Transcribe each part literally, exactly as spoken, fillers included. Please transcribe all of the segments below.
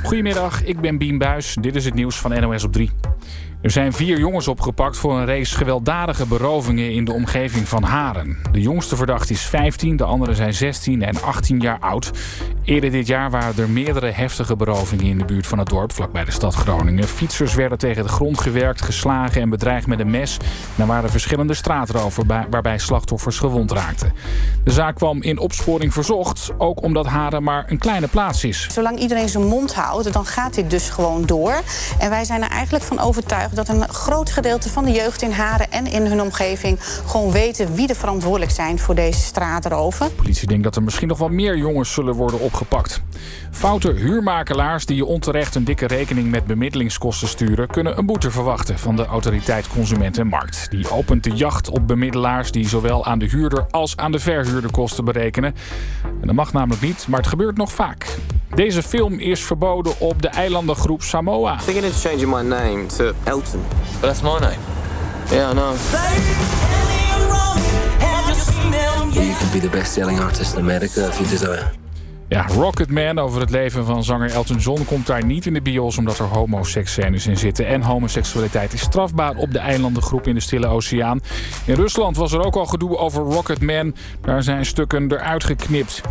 Goedemiddag, ik ben Bien Buijs. Dit is het nieuws van N O S op drie. Er zijn vier jongens opgepakt voor een race gewelddadige berovingen in de omgeving van Haren. De jongste verdachte is vijftien, de anderen zijn zestien en achttien jaar oud. Eerder dit jaar waren er meerdere heftige berovingen in de buurt van het dorp, vlakbij de stad Groningen. Fietsers werden tegen de grond gewerkt, geslagen en bedreigd met een mes. En er waren verschillende straatroven waarbij slachtoffers gewond raakten. De zaak kwam in opsporing verzocht, ook omdat Haren maar een kleine plaats is. Zolang iedereen zijn mond houdt, dan gaat dit dus gewoon door. En wij zijn er eigenlijk van overtuigd dat een groot gedeelte van de jeugd in Haren en in hun omgeving gewoon weten wie er verantwoordelijk zijn voor deze straatroven. De politie denkt dat er misschien nog wel meer jongens zullen worden opgepakt. Foute huurmakelaars die je onterecht een dikke rekening met bemiddelingskosten sturen, kunnen een boete verwachten van de autoriteit Consument en Markt. Die opent de jacht op bemiddelaars die zowel aan de huurder als aan de verhuurder kosten berekenen. En dat mag namelijk niet, maar het gebeurt nog vaak. Deze film is verboden op de eilandengroep Samoa. Thinking of changing my name to Elton. But that's my name. Yeah, I know. You could be the best-selling artist in America if you desire. Ja, Rocketman over het leven van zanger Elton John komt daar niet in de bios omdat er homoseksscènes in zitten. En homoseksualiteit is strafbaar op de eilandengroep in de Stille Oceaan. In Rusland was er ook al gedoe over Rocketman. Daar zijn stukken eruit geknipt.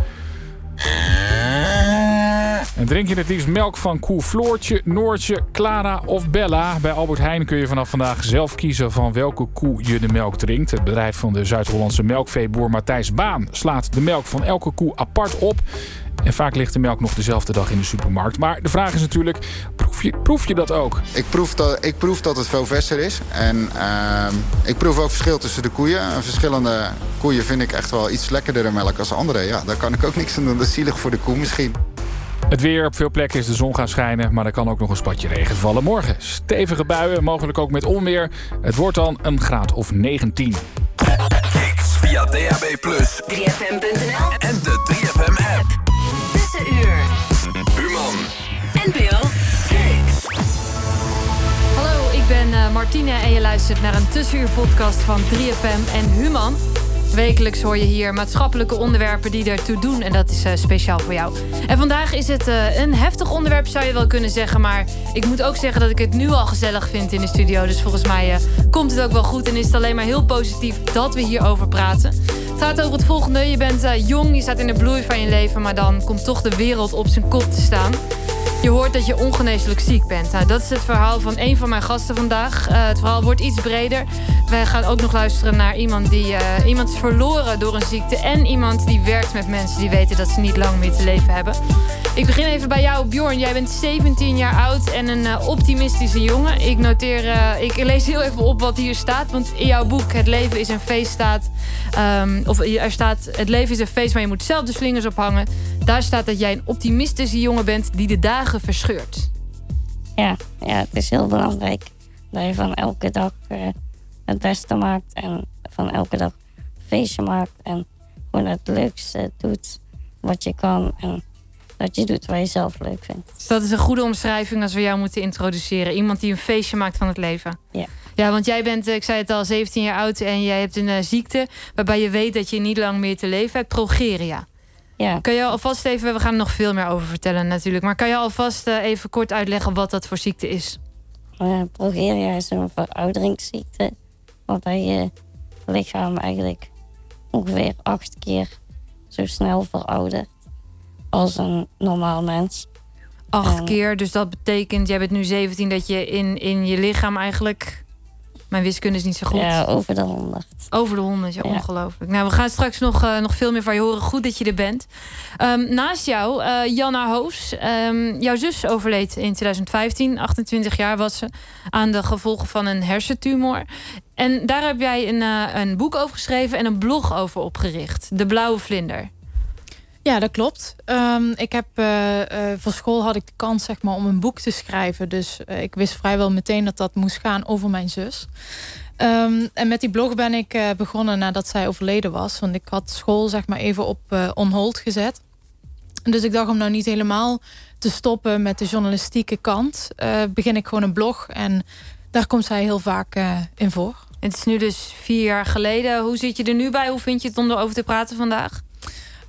En drink je het liefst melk van koe Floortje, Noortje, Clara of Bella? Bij Albert Heijn kun je vanaf vandaag zelf kiezen van welke koe je de melk drinkt. Het bedrijf van de Zuid-Hollandse melkveeboer Matthijs Baan slaat de melk van elke koe apart op. En vaak ligt de melk nog dezelfde dag in de supermarkt. Maar de vraag is natuurlijk, proef je, proef je dat ook? Ik proef dat, ik proef dat het veel verser is. En uh, ik proef ook verschil tussen de koeien. En verschillende koeien vind ik echt wel iets lekkerder melk als andere. Ja, daar kan ik ook niks aan doen. Dat is zielig voor de koe misschien. Het weer, op veel plekken is de zon gaan schijnen, maar er kan ook nog een spatje regen vallen. Morgen stevige buien, mogelijk ook met onweer. Het wordt dan een graad of negentien. Kicks via D A B plus, drie F M punt N L en de drie F M app. Tussenuur. Human En Bill. Kicks. Hallo, ik ben uh, Martine en je luistert naar een Tussenuur podcast van drie F M en Human. Wekelijks hoor je hier maatschappelijke onderwerpen die ertoe doen. En dat is uh, speciaal voor jou. En vandaag is het uh, een heftig onderwerp, zou je wel kunnen zeggen. Maar ik moet ook zeggen dat ik het nu al gezellig vind in de studio. Dus volgens mij uh, komt het ook wel goed. En is het alleen maar heel positief dat we hierover praten. Het gaat over het volgende. Je bent uh, jong, je staat in de bloei van je leven. Maar dan komt toch de wereld op zijn kop te staan. Je hoort dat je ongeneeslijk ziek bent. Nou, dat is het verhaal van een van mijn gasten vandaag. Uh, het verhaal wordt iets breder. Wij gaan ook nog luisteren naar iemand die uh, iemand is verloren door een ziekte. En iemand die werkt met mensen die weten dat ze niet lang meer te leven hebben. Ik begin even bij jou, Bjorn. Jij bent zeventien jaar oud en een uh, optimistische jongen. Ik noteer, uh, ik lees heel even op wat hier staat. Want in jouw boek Het leven is een feest staat... Um, of er staat, het leven is een feest, maar je moet zelf de slingers ophangen. Daar staat dat jij een optimistische jongen bent die de dagen verscheurt. Ja, ja, het is heel belangrijk dat je van elke dag uh, het beste maakt. En van elke dag een feestje maakt. En gewoon het leukste doet wat je kan. En dat je doet wat je zelf leuk vindt. Dus dat is een goede omschrijving als we jou moeten introduceren. Iemand die een feestje maakt van het leven. Ja. Ja, want jij bent, ik zei het al, zeventien jaar oud en jij hebt een uh, ziekte waarbij je weet dat je niet lang meer te leven hebt. Progeria. Ja. Kan je alvast even, we gaan er nog veel meer over vertellen natuurlijk. Maar kan je alvast uh, even kort uitleggen wat dat voor ziekte is? Uh, progeria is een verouderingsziekte. Waarbij je lichaam eigenlijk ongeveer acht keer zo snel veroudert als een normaal mens. Acht en, keer, dus dat betekent, jij bent nu zeventien, dat je in, in je lichaam eigenlijk... Mijn wiskunde is niet zo goed. Ja, over de honderd. Over de honderd, ja, ja. Ongelooflijk. Nou, we gaan straks nog, uh, nog veel meer van je horen. Goed dat je er bent. Um, naast jou, uh, Janna Hoos. Um, jouw zus overleed in twintig vijftien. achtentwintig jaar was ze. Aan de gevolgen van een hersentumor. En daar heb jij een, uh, een boek over geschreven en een blog over opgericht. De Blauwe Vlinder. Ja, dat klopt. Um, ik heb uh, uh, voor school had ik de kans, zeg maar, om een boek te schrijven. Dus uh, ik wist vrijwel meteen dat dat moest gaan over mijn zus. Um, en met die blog ben ik uh, begonnen nadat zij overleden was. Want ik had school, zeg maar, even op uh, on hold gezet. Dus ik dacht, om nou niet helemaal te stoppen met de journalistieke kant, uh, begin ik gewoon een blog. En daar komt zij heel vaak uh, in voor. Het is nu dus vier jaar geleden. Hoe zit je er nu bij? Hoe vind je het om erover te praten vandaag?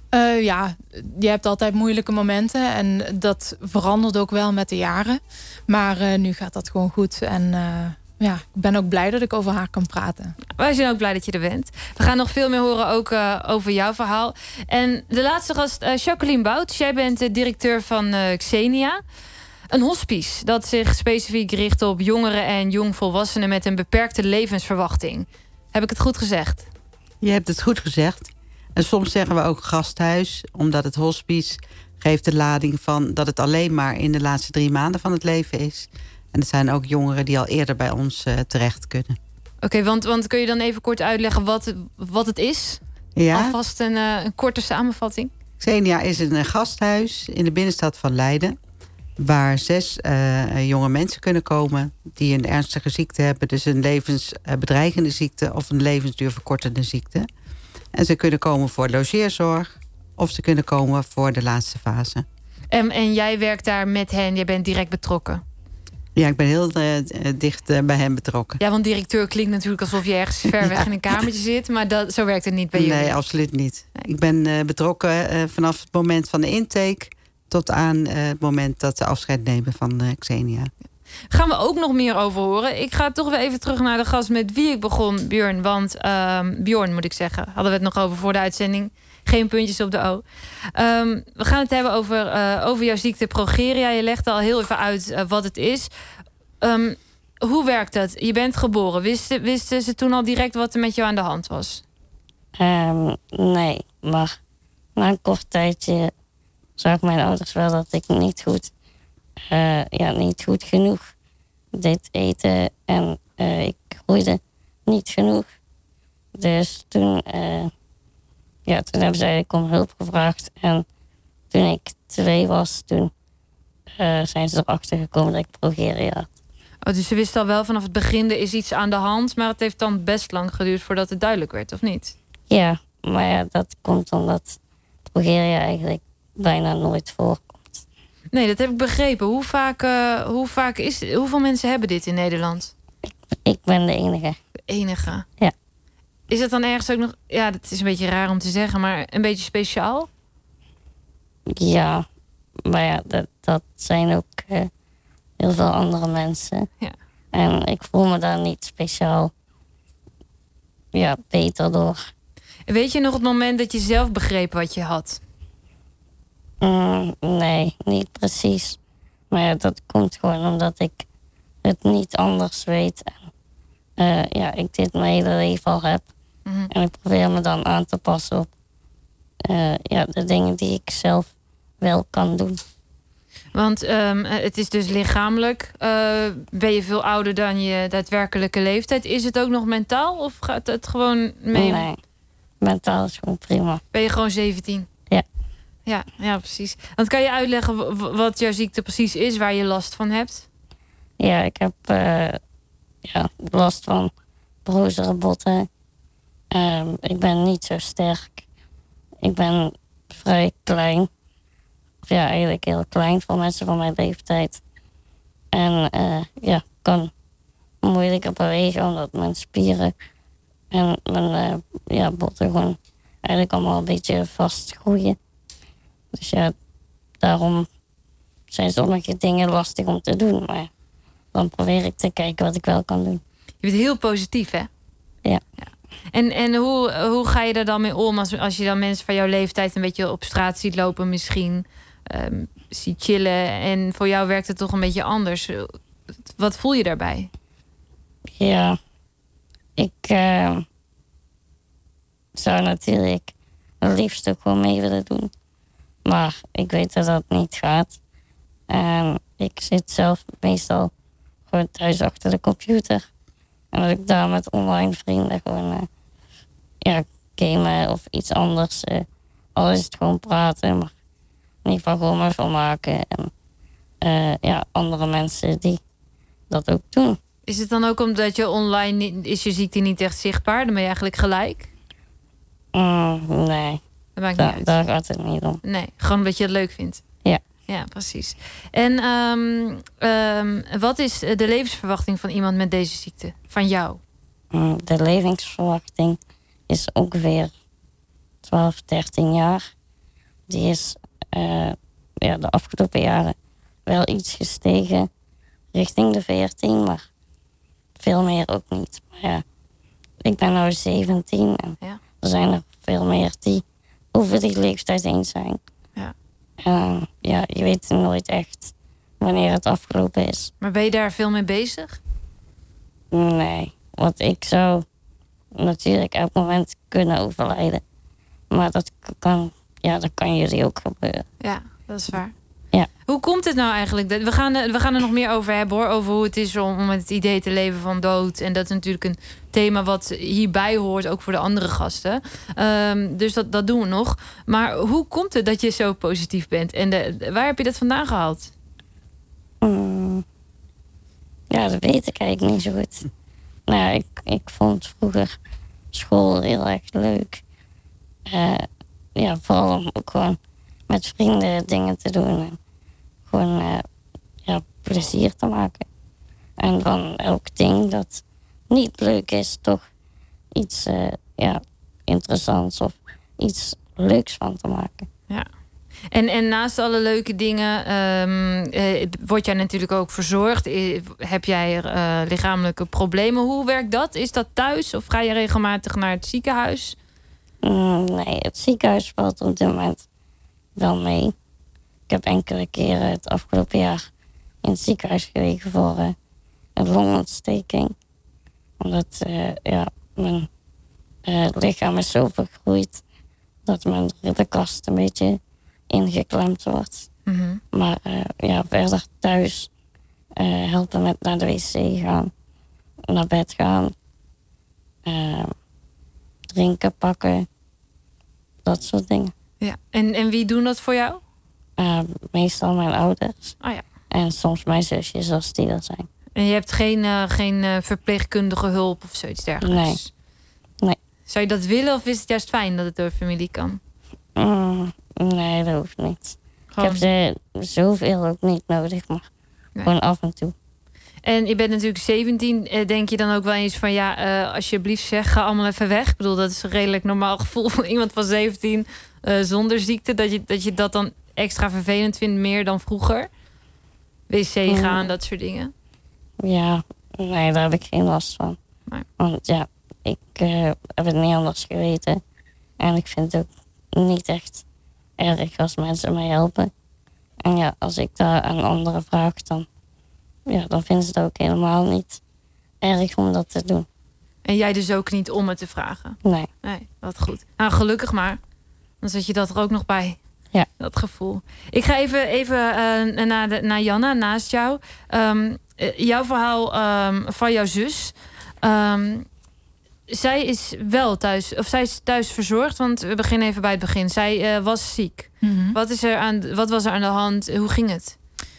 Uh, ja, je hebt altijd moeilijke momenten. En dat verandert ook wel met de jaren. Maar uh, nu gaat dat gewoon goed. En uh, ja, ik ben ook blij dat ik over haar kan praten. Wij zijn ook blij dat je er bent. We gaan nog veel meer horen ook uh, over jouw verhaal. En de laatste gast, uh, Jacqueline Bouts. Jij bent de directeur van uh, Xenia. Een hospice dat zich specifiek richt op jongeren en jongvolwassenen met een beperkte levensverwachting. Heb ik het goed gezegd? Je hebt het goed gezegd. En soms zeggen we ook gasthuis, omdat het hospice geeft de lading van dat het alleen maar in de laatste drie maanden van het leven is. En er zijn ook jongeren die al eerder bij ons uh, terecht kunnen. Oké, okay, want, want kun je dan even kort uitleggen wat, wat het is? Ja. Alvast een, uh, een korte samenvatting. Xenia is een gasthuis in de binnenstad van Leiden, waar zes uh, jonge mensen kunnen komen die een ernstige ziekte hebben. Dus een levensbedreigende ziekte of een levensduurverkortende ziekte. En ze kunnen komen voor logeerzorg of ze kunnen komen voor de laatste fase. En, en jij werkt daar met hen, jij bent direct betrokken? Ja, ik ben heel uh, dicht uh, bij hen betrokken. Ja, want directeur klinkt natuurlijk alsof je ergens ver weg ja. in een kamertje zit. Maar dat, zo werkt het niet bij jullie. Nee, absoluut niet. Nee. Ik ben uh, betrokken uh, vanaf het moment van de intake tot aan uh, het moment dat ze afscheid nemen van uh, Xenia. Gaan we ook nog meer over horen. Ik ga toch weer even terug naar de gast met wie ik begon, Björn. Want uh, Bjorn, moet ik zeggen, hadden we het nog over voor de uitzending. Geen puntjes op de O. Um, we gaan het hebben over, uh, over jouw ziekte progeria. Je legt al heel even uit uh, wat het is. Um, hoe werkt dat? Je bent geboren. Wisten, wisten ze toen al direct wat er met jou aan de hand was? Um, nee, maar na een kort tijdje zag mijn ouders wel dat ik niet goed, uh, ja, niet goed genoeg deed eten. En uh, ik groeide niet genoeg. Dus toen... Uh, Ja, toen hebben ze eigenlijk om hulp gevraagd. En toen ik twee was, toen uh, zijn ze erachter gekomen dat ik progeria had. Oh, dus ze wisten al wel vanaf het begin, er is iets aan de hand. Maar het heeft dan best lang geduurd voordat het duidelijk werd, of niet? Ja, maar ja, dat komt omdat progeria eigenlijk bijna nooit voorkomt. Nee, dat heb ik begrepen. Hoe vaak, uh, hoe vaak is, hoeveel mensen hebben dit in Nederland? Ik, ik ben de enige. De enige? Ja. Is het dan ergens ook nog... Ja, dat is een beetje raar om te zeggen, maar een beetje speciaal? Ja, maar ja, dat, dat zijn ook uh, heel veel andere mensen. Ja. En ik voel me daar niet speciaal ja, beter door. Weet je nog het moment dat je zelf begreep wat je had? Mm, nee, niet precies. Maar ja, dat komt gewoon omdat ik het niet anders weet. En uh, ja, ik dit mijn hele leven al heb. Mm-hmm. En ik probeer me dan aan te passen op uh, ja, de dingen die ik zelf wel kan doen. Want um, het is dus lichamelijk. Uh, ben je veel ouder dan je daadwerkelijke leeftijd? Is het ook nog mentaal? Of gaat het gewoon mee? Nee, mentaal is gewoon prima. Ben je gewoon zeventien? Ja. Ja, ja, precies. Want kan je uitleggen wat jouw ziekte precies is, waar je last van hebt? Ja, ik heb uh, ja, last van brozere botten. Um, ik ben niet zo sterk. Ik ben vrij klein. Of ja, eigenlijk heel klein voor mensen van mijn leeftijd. En uh, ja, kan moeilijker bewegen omdat mijn spieren en mijn uh, ja, botten gewoon eigenlijk allemaal een beetje vastgroeien. Dus ja, daarom zijn sommige dingen lastig om te doen. Maar dan probeer ik te kijken wat ik wel kan doen. Je bent heel positief, hè? Ja. ja. En, en hoe, hoe ga je er dan mee om als, als je dan mensen van jouw leeftijd een beetje op straat ziet lopen misschien, um, ziet chillen en voor jou werkt het toch een beetje anders. Wat voel je daarbij? Ja, ik uh, zou natuurlijk het liefst ook wel mee willen doen. Maar ik weet dat dat niet gaat. En ik zit zelf meestal gewoon thuis achter de computer. En dat ik daar met online vrienden gewoon uh, ja, gamen of iets anders. Uh, al is het gewoon praten, maar in ieder geval gewoon maar van maken. En uh, ja, andere mensen die dat ook doen. Is het dan ook omdat je online, niet, is je ziekte niet echt zichtbaar? Dan ben je eigenlijk gelijk? Mm, nee, dat maakt da- niet uit. Daar gaat het niet om. Nee, gewoon omdat je het leuk vindt. Ja. Ja, precies. En um, um, wat is de levensverwachting van iemand met deze ziekte? Van jou? Mm, de levensverwachting is ongeveer twaalf, dertien jaar. die is uh, ja, de afgelopen jaren wel iets gestegen richting de veertien, maar veel meer ook niet. Maar ja, ik ben nu zeventien en ja. er zijn er veel meer die over die leeftijd heen zijn. Ja. En ja, je weet nooit echt wanneer het afgelopen is. Maar ben je daar veel mee bezig? Nee, want ik zou natuurlijk elk moment kunnen overlijden. Maar dat kan, ja, dat kan jullie ook gebeuren. Ja, dat is waar. Ja. Hoe komt het nou eigenlijk? We gaan, we gaan er nog meer over hebben hoor. Over hoe het is om, om met het idee te leven van dood. En dat is natuurlijk een thema wat hierbij hoort. Ook voor de andere gasten. Um, dus dat, dat doen we nog. Maar hoe komt het dat je zo positief bent? En de, waar heb je dat vandaan gehaald? Hmm. Ja, dat weet ik eigenlijk niet zo goed. Nou ja, ik, ik vond vroeger school heel erg leuk. Uh, ja, vooral om ook gewoon met vrienden dingen te doen. En gewoon uh, ja, plezier te maken. En van elk ding dat niet leuk is, toch iets uh, ja, interessants of iets leuks van te maken. Ja. En, en naast alle leuke dingen um, eh, word jij natuurlijk ook verzorgd. Heb jij uh, lichamelijke problemen? Hoe werkt dat? Is dat thuis of ga je regelmatig naar het ziekenhuis? Mm, nee, het ziekenhuis valt op dit moment wel mee. Ik heb enkele keren het afgelopen jaar in het ziekenhuis gelegen voor uh, een longontsteking. Omdat uh, ja, mijn uh, lichaam is zo vergroeid dat mijn ribbenkast een beetje ingeklemd wordt. Mm-hmm. Maar uh, ja, verder thuis uh, helpen met naar de wc gaan, naar bed gaan, uh, drinken, pakken, dat soort dingen. Ja. En, en wie doen dat voor jou? Uh, meestal mijn ouders. Oh ja. En soms mijn zusjes als die er zijn. En je hebt geen, uh, geen uh, verpleegkundige hulp of zoiets dergelijks? Nee. nee. Zou je dat willen of is het juist fijn dat het door familie kan? Mm, nee, dat hoeft niet. Gewoon... Ik heb ze zoveel ook niet nodig, maar nee. gewoon af en toe. En je bent natuurlijk zeventien. Denk je dan ook wel eens van ja, uh, alsjeblieft zeg, ga allemaal even weg. Ik bedoel, dat is een redelijk normaal gevoel van iemand van zeventien uh, zonder ziekte. Dat je, dat je dat dan extra vervelend vindt, meer dan vroeger. wc gaan, mm. dat soort dingen. Ja, nee, daar heb ik geen last van. Nee. Want ja, ik uh, heb het niet anders geweten. En ik vind het ook niet echt erg als mensen mij helpen. En ja, als ik daar aan anderen vraag, dan, ja, dan vinden ze het ook helemaal niet erg om dat te doen. En jij dus ook niet om het te vragen? Nee. Nee, wat goed. Nou, gelukkig maar. Dan zet je dat er ook nog bij. Ja. Dat gevoel. Ik ga even, even uh, naar, de, naar Janna, naast jou. Um, uh, jouw verhaal um, van jouw zus. Um, zij is wel thuis, of zij is thuis verzorgd, want we beginnen even bij het begin. Zij uh, was ziek. Mm-hmm. Wat, is er aan, wat was er aan de hand? Hoe ging het?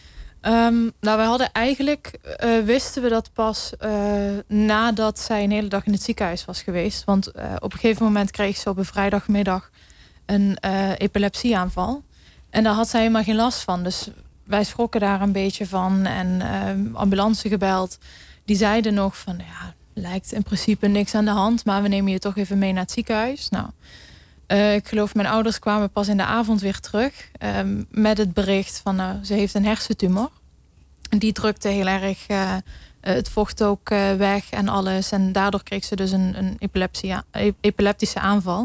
Um, nou, wij hadden eigenlijk, uh, wisten we dat pas uh, nadat zij een hele dag in het ziekenhuis was geweest. Want uh, op een gegeven moment kreeg ze op een vrijdagmiddag een uh, epilepsieaanval. En daar had zij helemaal geen last van. Dus wij schrokken daar een beetje van en uh, ambulance gebeld. Die zeiden nog van, ja, lijkt in principe niks aan de hand, maar we nemen je toch even mee naar het ziekenhuis. Nou, uh, ik geloof mijn ouders kwamen pas in de avond weer terug uh, met het bericht van, nou, ze heeft een hersentumor. En die drukte heel erg uh, het vocht ook uh, weg en alles. En daardoor kreeg ze dus een, een epilepsie, epileptische aanval.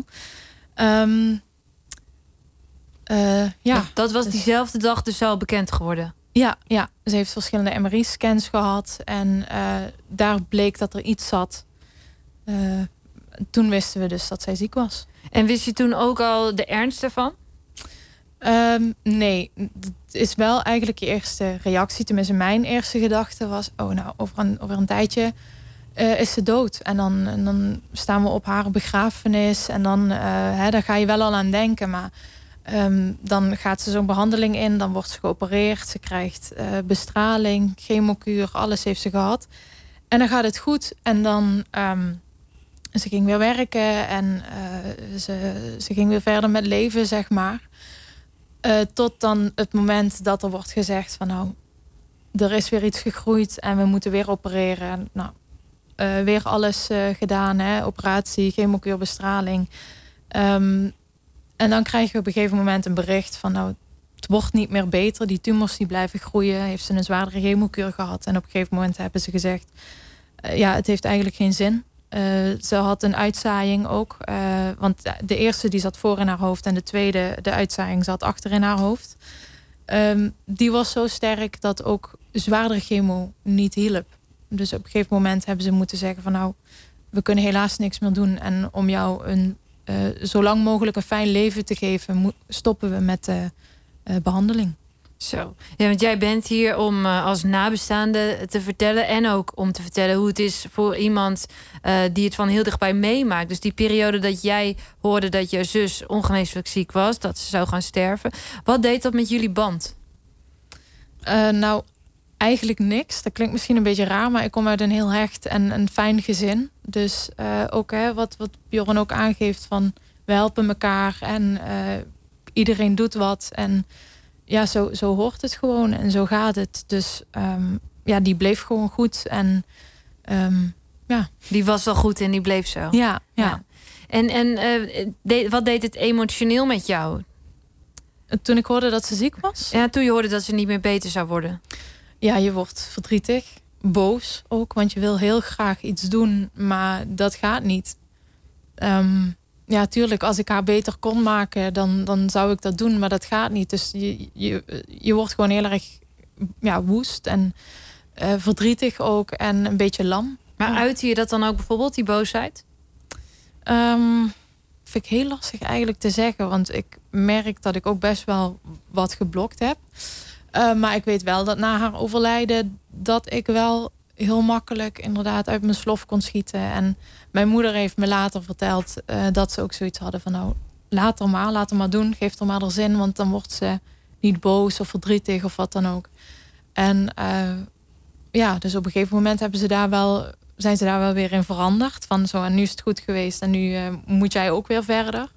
Um, uh, ja. Dat was diezelfde dag dus al bekend geworden? Ja, ja, ze heeft verschillende M R I-scans gehad. En uh, daar bleek dat er iets zat. Uh, toen wisten we dus dat zij ziek was. En wist je toen ook al de ernst ervan? Um, nee, het is wel eigenlijk je eerste reactie. Tenminste, mijn eerste gedachte was, oh nou, over een, over een tijdje uh, is ze dood. En dan, en dan staan we op haar begrafenis. En dan uh, hè, daar ga je wel al aan denken. Maar um, dan gaat ze zo'n behandeling in. Dan wordt ze geopereerd. Ze krijgt uh, bestraling, chemokuur. Alles heeft ze gehad. En dan gaat het goed. En dan... Um, ze ging weer werken. En uh, ze, ze ging weer verder met leven, zeg maar. Uh, tot dan het moment dat er wordt gezegd van nou, er is weer iets gegroeid en we moeten weer opereren. Nou, uh, weer alles uh, gedaan, hè? Operatie, chemokuur, bestraling. Um, en dan krijg je op een gegeven moment een bericht van... nou, het wordt niet meer beter. Die tumors die blijven groeien. Heeft ze een zwaardere chemokuur gehad. En op een gegeven moment hebben ze gezegd... Uh, ja, het heeft eigenlijk geen zin. Uh, ze had een uitzaaiing ook. Uh, want de eerste die zat voor in haar hoofd. En de tweede, de uitzaaiing, zat achter in haar hoofd. Um, die was zo sterk dat ook zwaardere chemo niet hielp. Dus op een gegeven moment hebben ze moeten zeggen van... nou, we kunnen helaas niks meer doen. En om jou een uh, zo lang mogelijk een fijn leven te geven... stoppen we met de uh, behandeling. Zo. Ja, want jij bent hier om uh, als nabestaande te vertellen... en ook om te vertellen hoe het is voor iemand... Uh, die het van heel dichtbij meemaakt. Dus die periode dat jij hoorde dat je zus ongeneeslijk ziek was... dat ze zou gaan sterven. Wat deed dat met jullie band? Uh, nou, eigenlijk niks. Dat klinkt misschien een beetje raar... maar ik kom uit een heel hecht en een fijn gezin. Dus uh, ook hè, wat, wat Bjorn ook aangeeft van... we helpen elkaar en uh, iedereen doet wat... en ja, zo, zo hoort het gewoon en zo gaat het. Dus um, ja, die bleef gewoon goed. En um, ja. Die was al goed en die bleef zo. Ja, ja. ja. En, en uh, de, wat deed het emotioneel met jou? Toen ik hoorde dat ze ziek was? Ja, toen je hoorde dat ze niet meer beter zou worden. Ja, je wordt verdrietig. Boos ook, want je wil heel graag iets doen. Maar dat gaat niet. Um, Ja, tuurlijk, als ik haar beter kon maken, dan, dan zou ik dat doen. Maar dat gaat niet. Dus je, je, je wordt gewoon heel erg ja, woest en uh, verdrietig ook. En een beetje lam. Maar ja. Uitte je dat dan ook bijvoorbeeld, die boosheid? Um, vind ik heel lastig eigenlijk te zeggen. Want ik merk dat ik ook best wel wat geblokt heb. Uh, maar ik weet wel dat na haar overlijden... dat ik wel heel makkelijk inderdaad uit mijn slof kon schieten. En mijn moeder heeft me later verteld uh, dat ze ook zoiets hadden van... nou, laat er maar, laat er maar doen, geef er maar er zin... want dan wordt ze niet boos of verdrietig of wat dan ook. En uh, ja, dus op een gegeven moment hebben ze daar wel, zijn ze daar wel weer in veranderd. Van zo, en nu is het goed geweest en nu uh, moet jij ook weer verder.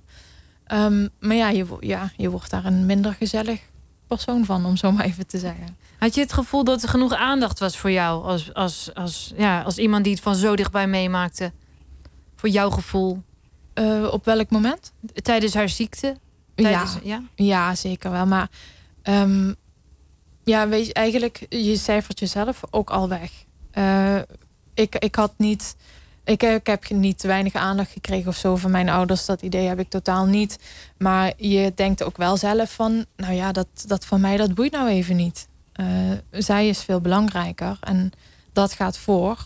Um, maar ja je, ja, je wordt daar een minder gezellig persoon van, om zo maar even te zeggen. Had je het gevoel dat er genoeg aandacht was voor jou... als, als, als, ja, als iemand die het van zo dichtbij meemaakte? Voor jouw gevoel? Uh, op welk moment? Tijdens haar ziekte? Tijdens, ja, ja? ja, zeker wel. Maar um, ja, weet je, eigenlijk, je cijfert jezelf ook al weg. Uh, ik, ik had niet... Ik, ik heb niet te weinig aandacht gekregen of zo van mijn ouders. Dat idee heb ik totaal niet. Maar je denkt ook wel zelf van... nou ja, dat, dat van mij, dat boeit nou even niet. Uh, zij is veel belangrijker en dat gaat voor.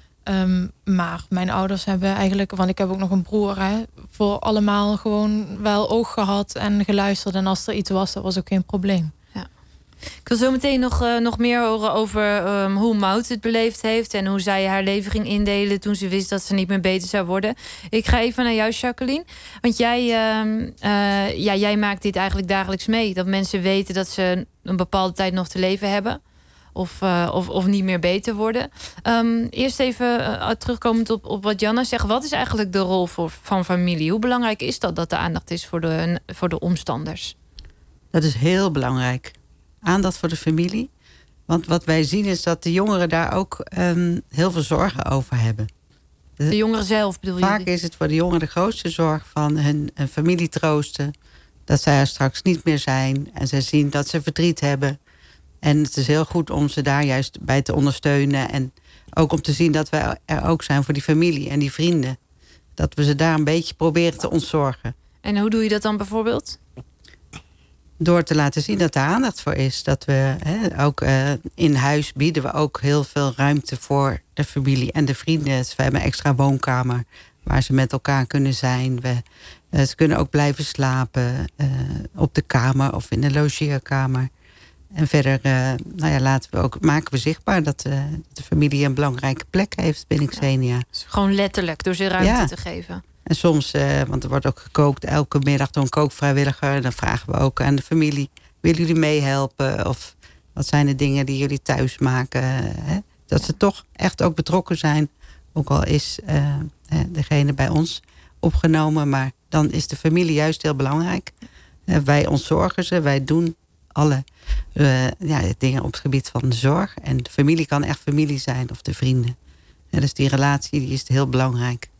Um, maar mijn ouders hebben eigenlijk... want ik heb ook nog een broer... Hè, voor allemaal gewoon wel oog gehad en geluisterd. En als er iets was, dat was ook geen probleem. Ja. Ik wil zo meteen nog, uh, nog meer horen over um, hoe Maud het beleefd heeft... en hoe zij haar leven ging indelen toen ze wist dat ze niet meer beter zou worden. Ik ga even naar jou, Jacqueline. Want jij, uh, uh, ja, jij maakt dit eigenlijk dagelijks mee. Dat mensen weten dat ze een bepaalde tijd nog te leven hebben... Of, uh, of, of niet meer beter worden. Um, eerst even uh, terugkomend op, op wat Janna zegt. Wat is eigenlijk de rol voor, van familie? Hoe belangrijk is dat dat de aandacht is voor de, voor de omstanders? Dat is heel belangrijk. Aandacht voor de familie. Want wat wij zien is dat de jongeren daar ook um, heel veel zorgen over hebben. De, de jongeren zelf bedoel je? Vaak is het voor de jongeren de grootste zorg van hun, hun familie troosten. Dat zij er straks niet meer zijn. En zij zien dat ze verdriet hebben. En het is heel goed om ze daar juist bij te ondersteunen. En ook om te zien dat wij er ook zijn voor die familie en die vrienden. Dat we ze daar een beetje proberen te ontzorgen. En hoe doe je dat dan bijvoorbeeld? Door te laten zien dat er aandacht voor is. Dat we hè, ook uh, in huis bieden we ook heel veel ruimte voor de familie en de vrienden. Dus we hebben een extra woonkamer waar ze met elkaar kunnen zijn. We, uh, ze kunnen ook blijven slapen uh, op de kamer of in de logeerkamer. En verder uh, nou ja, laten we ook, maken we zichtbaar dat uh, de familie een belangrijke plek heeft binnen Xenia. Ja, dus gewoon letterlijk, door ze ruimte ja. te geven. En soms, uh, want er wordt ook gekookt elke middag door een kookvrijwilliger. En dan vragen we ook aan de familie, willen jullie meehelpen? Of wat zijn de dingen die jullie thuis maken? Hè? Dat ze toch echt ook betrokken zijn. Ook al is uh, degene bij ons opgenomen. Maar dan is de familie juist heel belangrijk. Uh, wij ontzorgen ze, wij doen alle uh, ja, dingen op het gebied van de zorg. En de familie kan echt familie zijn, of de vrienden. Ja, dus die relatie die is heel belangrijk.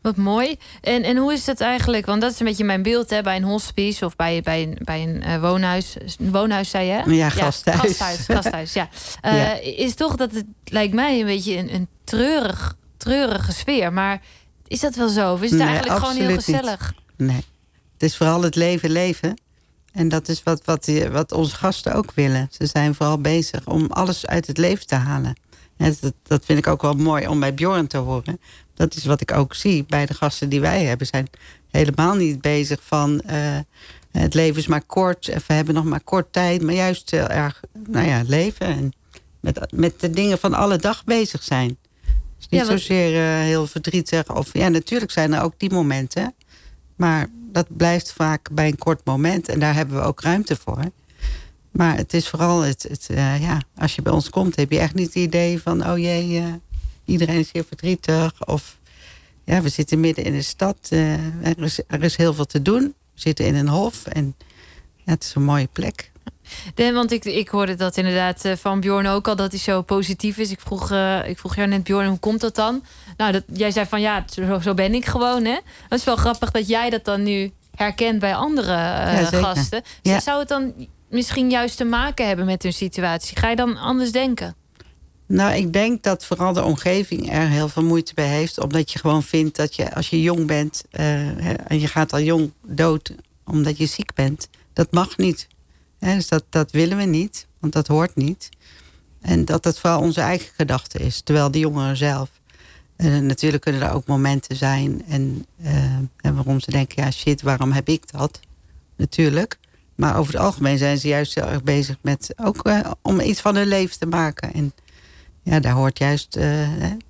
Wat mooi. En, en hoe is dat eigenlijk? Want dat is een beetje mijn beeld, hè, bij een hospice of bij, bij, een, bij een uh, woonhuis. Een woonhuis, zei je? Ja, gasthuis. Ja, gasthuis, gasthuis, ja. Uh, ja. Is toch dat het, lijkt mij, een beetje een, een treurig, treurige sfeer. Maar is dat wel zo? Of is het nee, eigenlijk gewoon heel gezellig? Niet. Nee. Het is vooral het leven leven. En dat is wat, wat, wat onze gasten ook willen. Ze zijn vooral bezig om alles uit het leven te halen. En dat, dat vind ik ook wel mooi om bij Bjorn te horen. Dat is wat ik ook zie bij de gasten die wij hebben. Zijn helemaal niet bezig van uh, het leven is maar kort. We hebben nog maar kort tijd. Maar juist heel erg, nou ja, leven. En met, met de dingen van alle dag bezig zijn. Dus niet ja, wat... zozeer uh, heel verdrietig. Of, ja, natuurlijk zijn er ook die momenten. Maar dat blijft vaak bij een kort moment. En daar hebben we ook ruimte voor. Maar het is vooral, het, het, uh, ja, als je bij ons komt, heb je echt niet het idee van, oh jee, uh, iedereen is hier verdrietig. Of ja, we zitten midden in de stad. Uh, er, is, er is heel veel te doen. We zitten in een hof en ja, het is een mooie plek. De, want ik, ik hoorde dat inderdaad van Bjorn ook al, dat hij zo positief is. Ik vroeg, uh, ik vroeg jou net, Bjorn, hoe komt dat dan? Nou, dat, jij zei van ja, zo, zo ben ik gewoon, hè? Dat is wel grappig dat jij dat dan nu herkent bij andere uh, ja, gasten. Ja. Zou het dan misschien juist te maken hebben met hun situatie? Ga je dan anders denken? Nou, ik denk dat vooral de omgeving er heel veel moeite bij heeft. Omdat je gewoon vindt dat je, als je jong bent uh, en je gaat al jong dood omdat je ziek bent, dat mag niet. He, dus dat, dat willen we niet, want dat hoort niet. En dat het vooral onze eigen gedachte is, terwijl de jongeren zelf. Uh, natuurlijk kunnen er ook momenten zijn en, uh, en waarom ze denken, ja shit, waarom heb ik dat? Natuurlijk. Maar over het algemeen zijn ze juist heel erg bezig met ook uh, om iets van hun leven te maken. En ja, daar hoort juist uh,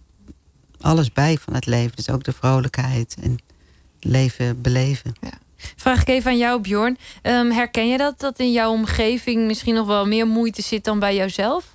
alles bij van het leven. Dus ook de vrolijkheid en leven beleven. Ja. Vraag ik even aan jou, Bjorn. Um, herken je dat, dat in jouw omgeving misschien nog wel meer moeite zit dan bij jouzelf?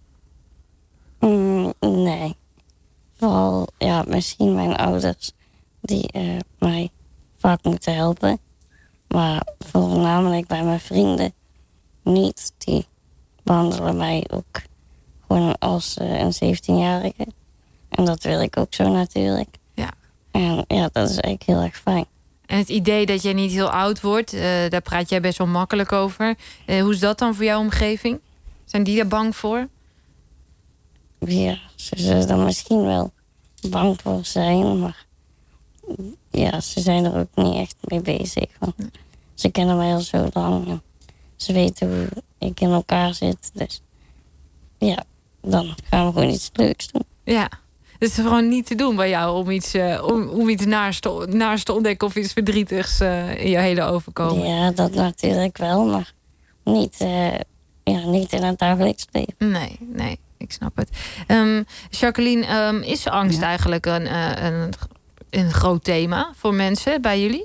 Mm, nee. Vooral, ja, misschien mijn ouders die uh, mij vaak moeten helpen. Maar voornamelijk bij mijn vrienden niet. Die behandelen mij ook gewoon als uh, een zeventienjarige. En dat wil ik ook zo natuurlijk. Ja. En ja, dat is eigenlijk heel erg fijn. En het idee dat je niet heel oud wordt, uh, daar praat jij best wel makkelijk over. Uh, hoe is dat dan voor jouw omgeving? Zijn die daar bang voor? Ja, ze zullen er misschien wel bang voor zijn, maar ja, ze zijn er ook niet echt mee bezig. Want ze kennen mij al zo lang en ze weten hoe ik in elkaar zit. Dus ja, dan gaan we gewoon iets leuks doen. Ja. Dus het is gewoon niet te doen bij jou om iets, uh, om, om iets naars, te, naars te ontdekken of iets verdrietigs uh, in je hele overkomen. Ja, dat natuurlijk wel, maar niet, uh, ja, niet in het dagelijks leven. Nee, nee, ik snap het. Um, Jacqueline, um, is angst ja. eigenlijk een, uh, een, een groot thema voor mensen bij jullie?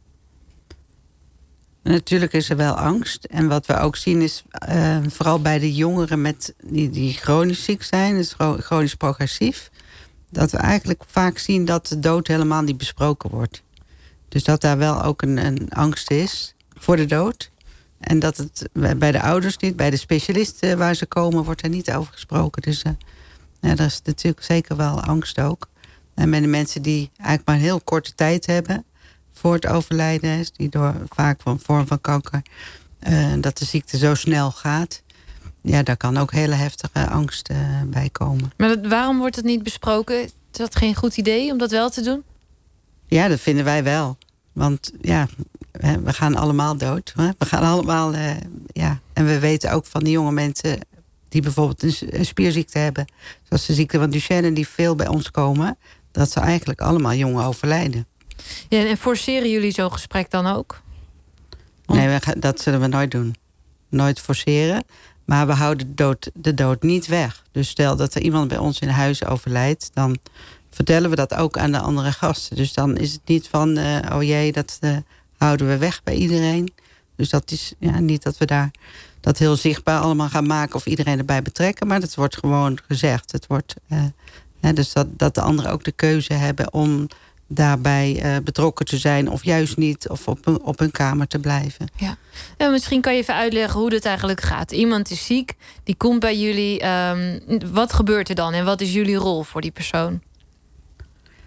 Natuurlijk is er wel angst. En wat we ook zien is, uh, vooral bij de jongeren met, die, die chronisch ziek zijn, dus chronisch progressief, dat we eigenlijk vaak zien dat de dood helemaal niet besproken wordt. Dus dat daar wel ook een, een angst is voor de dood. En dat het bij de ouders niet, bij de specialisten waar ze komen, wordt er niet over gesproken. Dus uh, ja, dat is natuurlijk zeker wel angst ook. En met de mensen die eigenlijk maar een heel korte tijd hebben voor het overlijden is, die door vaak van vorm van kanker, uh, dat de ziekte zo snel gaat. Ja, daar kan ook hele heftige angst uh, bij komen. Maar dat, waarom wordt het niet besproken? Is dat geen goed idee om dat wel te doen? Ja, dat vinden wij wel. Want ja, we gaan allemaal dood. Hè? We gaan allemaal, uh, ja. En we weten ook van die jonge mensen die bijvoorbeeld een, een spierziekte hebben, zoals de ziekte van Duchenne, die veel bij ons komen, dat ze eigenlijk allemaal jong overlijden. Ja, en forceren jullie zo'n gesprek dan ook? Om... Nee, we gaan, dat zullen we nooit doen. Nooit forceren. Maar we houden de dood, de dood niet weg. Dus stel dat er iemand bij ons in huis overlijdt, dan vertellen we dat ook aan de andere gasten. Dus dan is het niet van, uh, oh jee, dat uh, houden we weg bij iedereen. Dus dat is ja, niet dat we daar dat heel zichtbaar allemaal gaan maken of iedereen erbij betrekken. Maar dat wordt gewoon gezegd. Het wordt, uh, hè, dus dat, dat de anderen ook de keuze hebben om daarbij uh, betrokken te zijn of juist niet, of op, een, op hun kamer te blijven. Ja. Ja, misschien kan je even uitleggen hoe dit eigenlijk gaat. Iemand is ziek, die komt bij jullie. Um, wat gebeurt er dan en wat is jullie rol voor die persoon?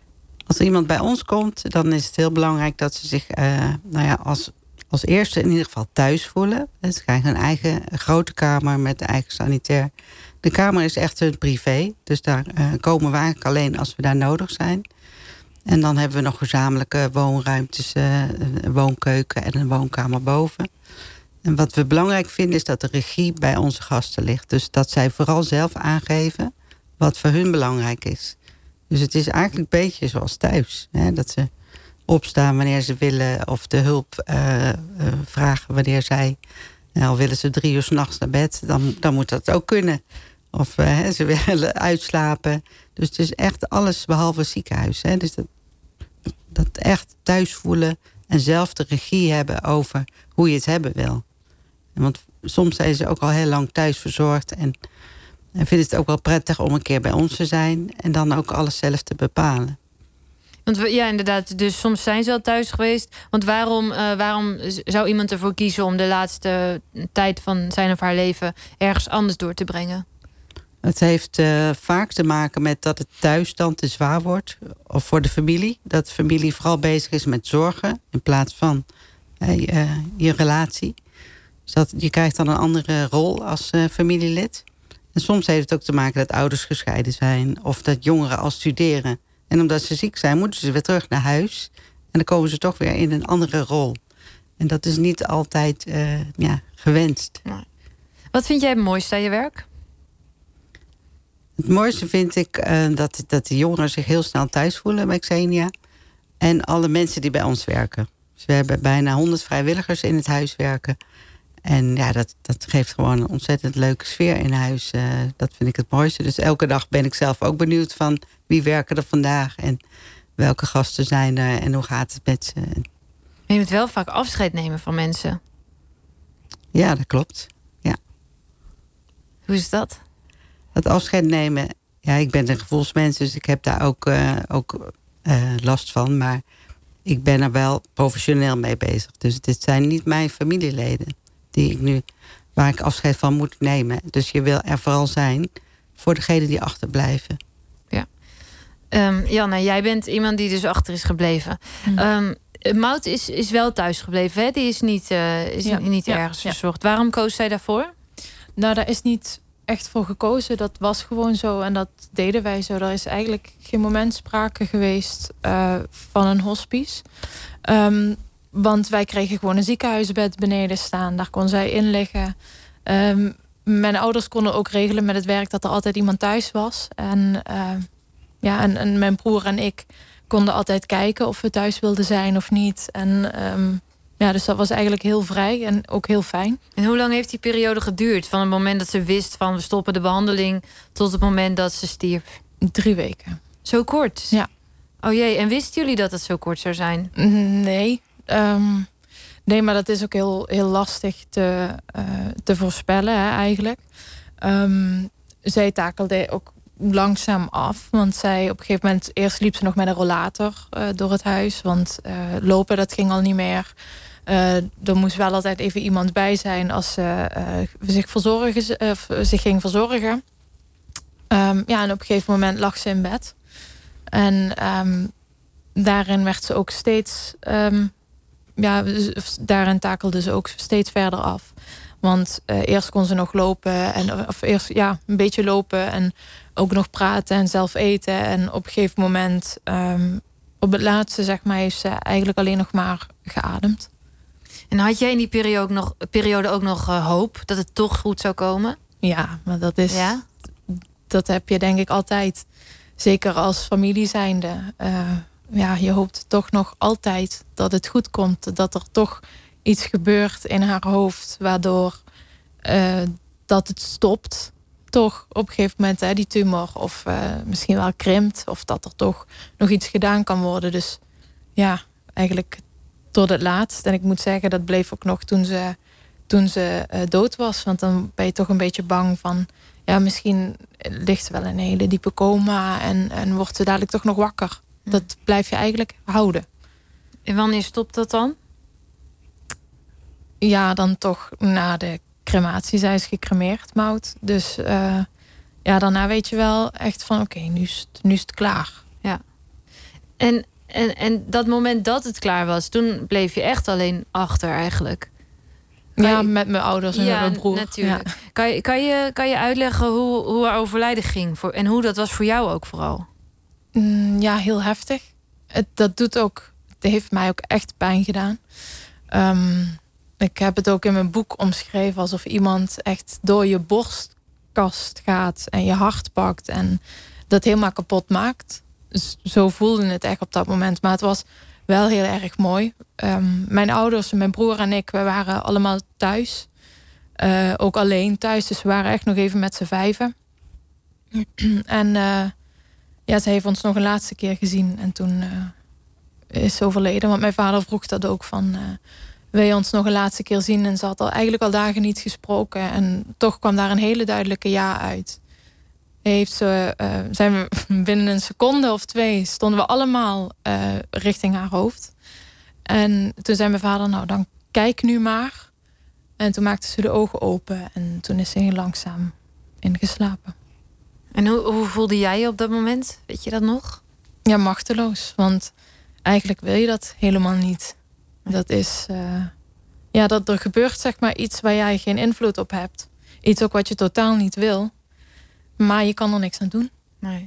Als er iemand bij ons komt, dan is het heel belangrijk dat ze zich uh, nou ja, als, als eerste in ieder geval thuis voelen. Ze krijgen een eigen grote kamer met een eigen sanitair. De kamer is echt hun privé, dus daar uh, komen we eigenlijk alleen als we daar nodig zijn. En dan hebben we nog gezamenlijke woonruimtes, uh, een woonkeuken en een woonkamer boven. En wat we belangrijk vinden is dat de regie bij onze gasten ligt. Dus dat zij vooral zelf aangeven wat voor hun belangrijk is. Dus het is eigenlijk een beetje zoals thuis. Hè? Dat ze opstaan wanneer ze willen of de hulp uh, uh, vragen wanneer zij... Nou, al willen ze drie uur 's nachts naar bed, dan, dan moet dat ook kunnen. Of uh, ze willen uitslapen. Dus het is echt alles behalve ziekenhuis. Hè? Dus dat, dat echt thuis voelen en zelf de regie hebben over hoe je het hebben wil. Want soms zijn ze ook al heel lang thuis verzorgd en, en vinden het ook wel prettig om een keer bij ons te zijn en dan ook alles zelf te bepalen. Want we, ja, inderdaad, dus soms zijn ze al thuis geweest. Want waarom, uh, waarom zou iemand ervoor kiezen om de laatste tijd van zijn of haar leven ergens anders door te brengen? Het heeft uh, vaak te maken met dat het thuis dan te zwaar wordt. Of voor de familie. Dat de familie vooral bezig is met zorgen in plaats van uh, uh, je relatie. Dus dat, je krijgt dan een andere rol als uh, familielid. En soms heeft het ook te maken dat ouders gescheiden zijn. Of dat jongeren al studeren. En omdat ze ziek zijn, moeten ze weer terug naar huis. En dan komen ze toch weer in een andere rol. En dat is niet altijd uh, ja, gewenst. Wat vind jij het mooiste aan je werk? Het mooiste vind ik uh, dat, dat de jongeren zich heel snel thuis voelen bij Xenia. En alle mensen die bij ons werken. Dus we hebben bijna honderd vrijwilligers in het huis werken. En ja, dat, dat geeft gewoon een ontzettend leuke sfeer in huis. Uh, dat vind ik het mooiste. Dus elke dag ben ik zelf ook benieuwd van wie werken er vandaag. En welke gasten zijn er en hoe gaat het met ze. En je moet wel vaak afscheid nemen van mensen. Ja, dat klopt. Ja. Hoe is dat? Dat afscheid nemen, ja, ik ben een gevoelsmens, dus ik heb daar ook, uh, ook uh, last van. Maar ik ben er wel professioneel mee bezig. Dus dit zijn niet mijn familieleden die ik nu, waar ik afscheid van moet nemen. Dus je wil er vooral zijn voor degenen die achterblijven. Ja. Um, Janne, jij bent iemand die dus achter is gebleven. Mm. Um, Maud is, is wel thuis gebleven, hè? Die is niet, uh, is ja. niet ja. ergens ja. verzorgd. Waarom koos zij daarvoor? Nou, daar is niet echt voor gekozen. Dat was gewoon zo en dat deden wij zo. Er is eigenlijk geen moment sprake geweest uh, van een hospice. Um, want wij kregen gewoon een ziekenhuisbed beneden staan. Daar kon zij in liggen. Um, mijn ouders konden ook regelen met het werk dat er altijd iemand thuis was. En, uh, ja, en, en mijn broer en ik konden altijd kijken of we thuis wilden zijn of niet. En um, ja, dus dat was eigenlijk heel vrij en ook heel fijn. En hoe lang heeft die periode geduurd? Van het moment dat ze wist van we stoppen de behandeling tot het moment dat ze stierf? Drie weken. Zo kort? Ja. Oh jee, en wisten jullie dat het zo kort zou zijn? Nee. Um, nee, maar dat is ook heel, heel lastig te, uh, te voorspellen hè, eigenlijk. Um, zij takelde ook langzaam af. Want zij op een gegeven moment... Eerst liep ze nog met een rollator uh, door het huis. Want uh, lopen, dat ging al niet meer. Uh, er moest wel altijd even iemand bij zijn als ze uh, zich, verzorgen, uh, zich ging verzorgen. Um, ja, en op een gegeven moment lag ze in bed. En um, daarin werd ze ook steeds... Um, ja, daarin takelde ze ook steeds verder af. Want uh, eerst kon ze nog lopen. En, of eerst ja, een beetje lopen en ook nog praten en zelf eten. En op een gegeven moment... Um, op het laatste, zeg maar, heeft ze eigenlijk alleen nog maar geademd. En had jij in die periode ook nog, periode ook nog uh, hoop dat het toch goed zou komen? Ja, maar dat is... Ja? Dat heb je denk ik altijd. Zeker als familie zijnde. Uh, ja, je hoopt toch nog altijd dat het goed komt. Dat er toch iets gebeurt in haar hoofd. Waardoor uh, dat het stopt. Toch op een gegeven moment, hè, die tumor. Of uh, misschien wel krimpt. Of dat er toch nog iets gedaan kan worden. Dus ja, eigenlijk tot het laatst. En ik moet zeggen, dat bleef ook nog toen ze, toen ze uh, dood was. Want dan ben je toch een beetje bang van... Ja, misschien ligt ze wel in een hele diepe coma. En, en wordt ze dadelijk toch nog wakker. Ja. Dat blijf je eigenlijk houden. En wanneer stopt dat dan? Ja, dan toch na de crematie. Zij is gecremeerd, Maud. Dus uh, ja, daarna weet je wel echt van... Oké, okay, nu, nu is het klaar. Ja. En, en, en dat moment dat het klaar was, toen bleef je echt alleen achter eigenlijk. Kan ja, je... met mijn ouders en ja, met mijn broer. Natuurlijk. Ja. Kan, je, kan, je, kan je uitleggen hoe, hoe haar overlijden ging? Voor, en hoe dat was voor jou ook vooral? Mm, ja, heel heftig. Het, dat doet ook, het heeft mij ook echt pijn gedaan. Um, ik heb het ook in mijn boek omschreven alsof iemand echt door je borstkast gaat en je hart pakt en dat helemaal kapot maakt. Dus zo voelde het echt op dat moment. Maar het was wel heel erg mooi. Um, mijn ouders, mijn broer en ik, we waren allemaal thuis. Uh, ook alleen thuis. Dus we waren echt nog even met z'n vijven. en uh, ja, ze heeft ons nog een laatste keer gezien. En toen uh, is ze overleden. Want mijn vader vroeg dat ook van... Uh, wil je ons nog een laatste keer zien? En ze had al, eigenlijk al dagen niet gesproken. En toch kwam daar een hele duidelijke ja uit. Heeft ze, uh, zijn we binnen een seconde of twee... stonden we allemaal uh, richting haar hoofd. En toen zei mijn vader, nou dan kijk nu maar. En toen maakte ze de ogen open. En toen is ze heel langzaam ingeslapen. En hoe, hoe voelde jij je op dat moment? Weet je dat nog? Ja, machteloos. Want eigenlijk wil je dat helemaal niet. Dat is... Uh, ja, dat er gebeurt zeg maar iets waar jij geen invloed op hebt. Iets ook wat je totaal niet wil. Maar je kan er niks aan doen. Nee.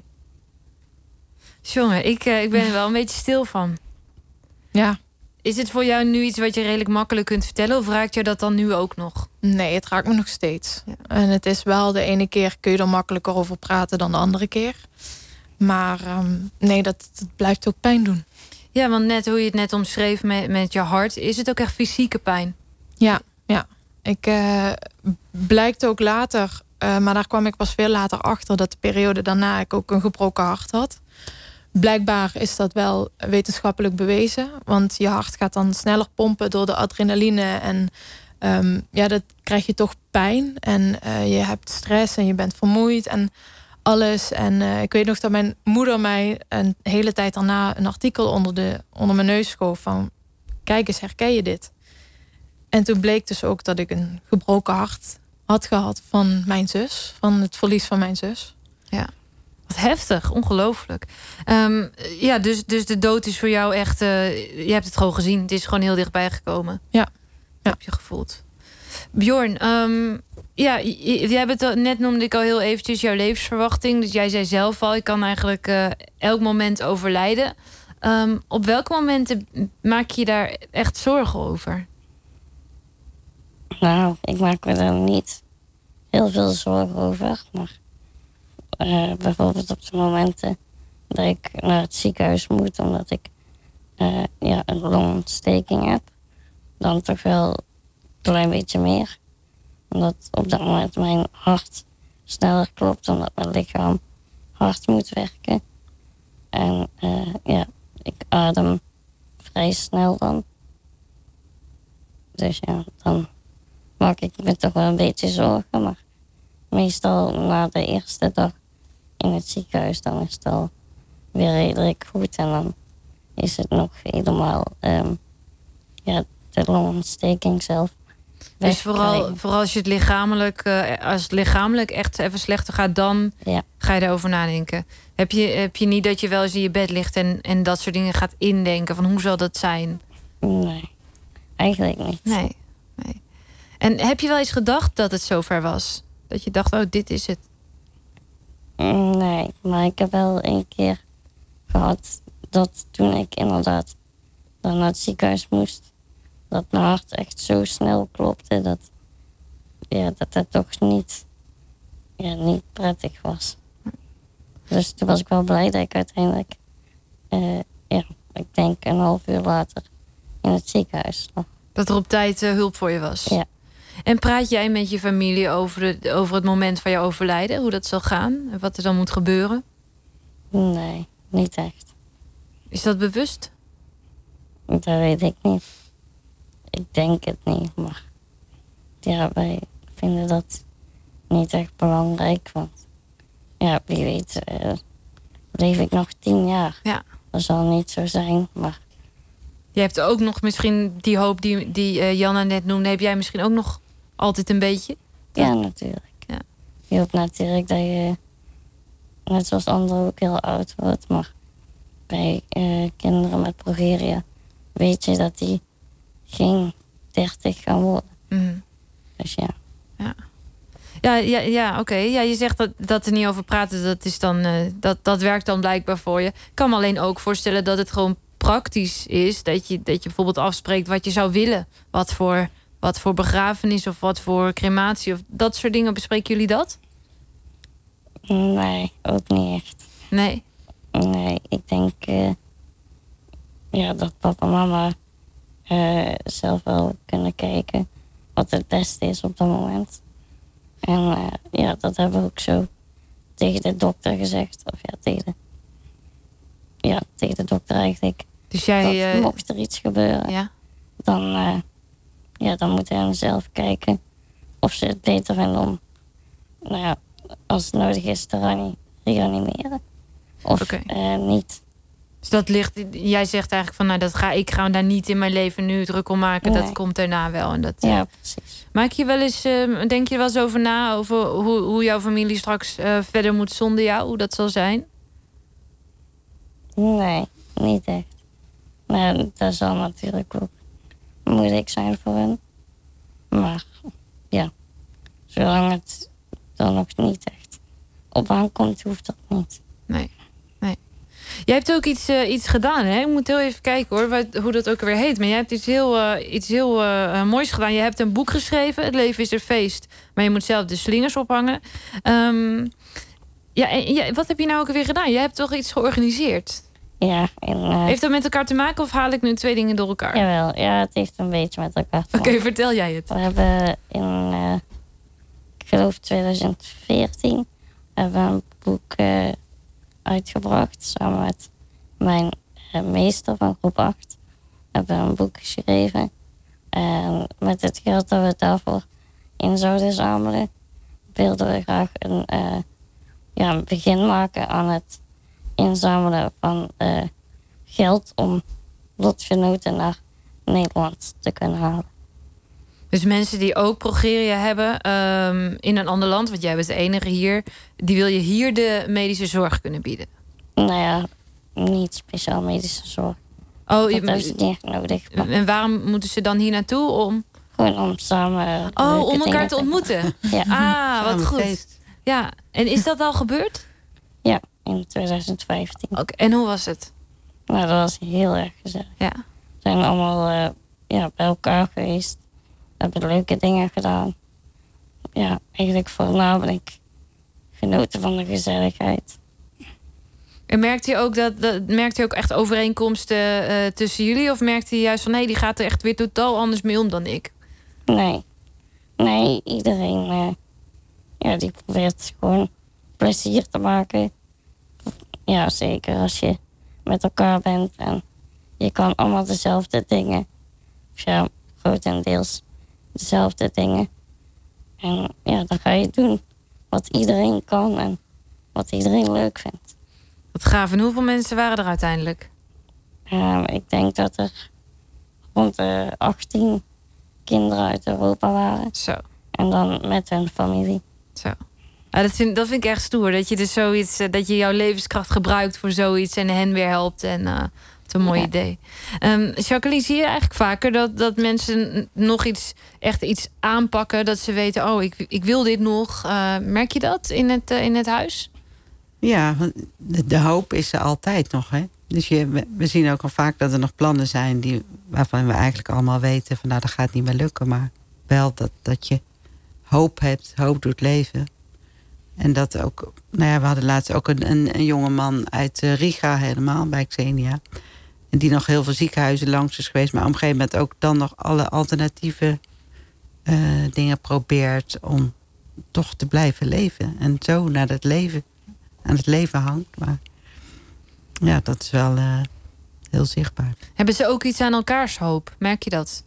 Jongen, ik, uh, ik ben er wel een beetje stil van. Ja. Is het voor jou nu iets wat je redelijk makkelijk kunt vertellen? Of raakt je dat dan nu ook nog? Nee, het raakt me nog steeds. Ja. En het is wel, de ene keer kun je er makkelijker over praten dan de andere keer. Maar um, nee, dat, dat blijft ook pijn doen. Ja, want net hoe je het net omschreef met, met je hart... is het ook echt fysieke pijn? Ja, ja. Ik uh, blijkt ook later... Uh, maar daar kwam ik pas veel later achter... dat de periode daarna ik ook een gebroken hart had. Blijkbaar is dat wel wetenschappelijk bewezen. Want je hart gaat dan sneller pompen door de adrenaline. En um, ja, dat krijg je toch pijn. En uh, je hebt stress en je bent vermoeid en alles. En uh, ik weet nog dat mijn moeder mij een hele tijd daarna... een artikel onder, de, onder mijn neus schoof van... kijk eens, herken je dit? En toen bleek dus ook dat ik een gebroken hart had gehad van mijn zus. Van het verlies van mijn zus. Ja. Wat heftig, ongelooflijk. Um, ja, dus, dus de dood is voor jou echt... Uh, je hebt het gewoon gezien. Het is gewoon heel dichtbij gekomen. Ja. Ja. Heb je gevoeld. Bjorn, um, ja, jij hebt het net noemde ik al heel eventjes jouw levensverwachting. Dus jij zei zelf al, ik kan eigenlijk uh, elk moment overlijden. Um, op welke momenten maak je daar echt zorgen over? Nou, ik maak me daar niet heel veel zorgen over. Maar uh, bijvoorbeeld op de momenten dat ik naar het ziekenhuis moet... omdat ik uh, ja, een longontsteking heb... dan toch wel een klein beetje meer. Omdat op dat moment mijn hart sneller klopt... omdat mijn lichaam hard moet werken. En uh, ja, ik adem vrij snel dan. Dus ja, dan maak ik me toch wel een beetje zorgen. Maar meestal na de eerste dag in het ziekenhuis... dan is het al weer redelijk goed. En dan is het nog helemaal... Um, ja, de longontsteking zelf. Dus vooral, vooral als je het lichamelijk, uh, als het lichamelijk echt even slechter gaat, dan ja. ga je erover nadenken. Heb je, heb je niet dat je wel eens in je bed ligt en, en dat soort dingen gaat indenken van hoe zal dat zijn? Nee, eigenlijk niet. Nee, nee. En heb je wel eens gedacht dat het zover was? Dat je dacht, oh, dit is het? Nee, maar ik heb wel een keer gehad dat toen ik inderdaad dan naar het ziekenhuis moest, dat mijn hart echt zo snel klopte dat ja, dat het toch niet, ja, niet prettig was. Dus toen was ik wel blij dat ik uiteindelijk, uh, ja, ik denk een half uur later in het ziekenhuis lag. Dat er op tijd uh, hulp voor je was? Ja. En praat jij met je familie over, het, over het moment van je overlijden? Hoe dat zal gaan? En wat er dan moet gebeuren? Nee, niet echt. Is dat bewust? Dat weet ik niet. Ik denk het niet, maar ja, wij vinden dat niet echt belangrijk. Want ja, wie weet, uh, leef ik nog tien jaar. Ja. Dat zal niet zo zijn, maar... Je hebt ook nog misschien die hoop die, die uh, Janna net noemde, heb jij misschien ook nog altijd een beetje? Ja, natuurlijk. Ja. Je hoopt natuurlijk dat je, net zoals anderen, ook heel oud wordt. Maar bij uh, kinderen met progeria weet je dat die geen dertig gaan worden. Mm. Dus ja. Ja, ja, ja, ja oké. Okay. Ja, je zegt dat, dat er niet over praten, dat, is dan, uh, dat, dat werkt dan blijkbaar voor je. Ik kan me alleen ook voorstellen dat het gewoon praktisch is. Dat je, dat je bijvoorbeeld afspreekt wat je zou willen. Wat voor, wat voor begrafenis of wat voor crematie of dat soort dingen. Bespreken jullie dat? Nee, ook niet echt. Nee? Nee, ik denk uh, ja, dat papa en mama uh, zelf wel kunnen kijken wat het beste is op dat moment. En uh, ja, dat hebben we ook zo tegen de dokter gezegd. Of ja, tegen de, ja, tegen de dokter eigenlijk. Dus jij... Dat, uh, mocht er iets gebeuren, ja? dan, uh, ja, dan moet hij zelf kijken of ze het beter vinden om, nou ja, als het nodig is, te reanimeren. Of okay. uh, niet. Dus dat ligt, jij zegt eigenlijk van, nou, dat ga ik ga daar niet in mijn leven nu druk om maken. Nee. Dat komt daarna wel. En dat, ja, precies. Maak je wel eens, uh, denk je wel eens over na, over hoe, hoe jouw familie straks uh, verder moet zonder jou, hoe dat zal zijn? Nee, niet echt. Maar dat zal natuurlijk ook moeilijk zijn voor hen. Maar ja, zolang het dan nog niet echt op aankomt, hoeft dat niet. Nee, nee. Jij hebt ook iets, uh, iets gedaan, hè? Ik moet heel even kijken hoor, wat, hoe dat ook weer heet. Maar jij hebt iets heel, uh, iets heel uh, moois gedaan. Je hebt een boek geschreven, Het leven is een feest. Maar je moet zelf de slingers ophangen. Um, ja, en, ja, wat heb je nou ook weer gedaan? Je hebt toch iets georganiseerd? Ja. En, uh, heeft dat met elkaar te maken of haal ik nu twee dingen door elkaar? Jawel, ja, het heeft een beetje met elkaar te maken. Oké, okay, vertel jij het. We hebben in, uh, ik geloof twintig veertien, hebben we een boek uh, uitgebracht. Samen met mijn uh, meester van groep acht. We hebben een boek geschreven. En met het geld dat we daarvoor in zouden zamelen, wilden we graag een, uh, ja, een begin maken aan het inzamelen van uh, geld om lotgenoten naar Nederland te kunnen halen. Dus mensen die ook progeria hebben um, in een ander land, want jij bent de enige hier, die wil je hier de medische zorg kunnen bieden? Nou ja, niet speciaal medische zorg. Oh, dat is niet echt nodig. Maar... En waarom moeten ze dan hier naartoe? Om... Gewoon om samen... Oh, om elkaar te ontmoeten? Ja. Ah, wat goed. Ja, en is dat al gebeurd? Ja, in twintig vijftien. Oké, en hoe was het? Nou, dat was heel erg gezellig. Ja. We zijn allemaal uh, ja, bij elkaar geweest. We hebben leuke dingen gedaan. Ja, eigenlijk voornamelijk genoten van de gezelligheid. En merkte je ook dat, dat merkte je ook echt overeenkomsten uh, tussen jullie? Of merkte je juist van nee, die gaat er echt weer totaal anders mee om dan ik? Nee. Nee, iedereen uh, ja, die probeert gewoon plezier te maken. Ja, zeker als je met elkaar bent en je kan allemaal dezelfde dingen. Of ja, grotendeels dezelfde dingen. En ja, dan ga je doen wat iedereen kan en wat iedereen leuk vindt. Wat gaaf. En hoeveel mensen waren er uiteindelijk? Uh, ik denk dat er rond de achttien kinderen uit Europa waren. Zo. En dan met hun familie. Zo. Ja, dat, vind, dat vind ik echt stoer. Dat je dus zoiets, dat je jouw levenskracht gebruikt voor zoiets en hen weer helpt. En uh, wat een mooi ja. idee. Um, Jacqueline, zie je eigenlijk vaker dat, dat mensen nog iets, echt iets aanpakken, dat ze weten, oh, ik, ik wil dit nog. Uh, merk je dat in het, uh, in het huis? Ja, de, de hoop is er altijd nog. Hè? Dus je, we, we zien ook al vaak dat er nog plannen zijn die, waarvan we eigenlijk allemaal weten van nou, dat gaat niet meer lukken. Maar wel dat, dat je hoop hebt, hoop doet leven. En dat ook, nou ja, we hadden laatst ook een, een, een jonge man uit uh, Riga helemaal, bij Xenia. En die nog heel veel ziekenhuizen langs is geweest. Maar op een gegeven moment ook dan nog alle alternatieve uh, dingen probeert om toch te blijven leven. En zo naar het leven, aan het leven hangt. Maar ja, dat is wel uh, heel zichtbaar. Hebben ze ook iets aan elkaars hoop? Merk je dat?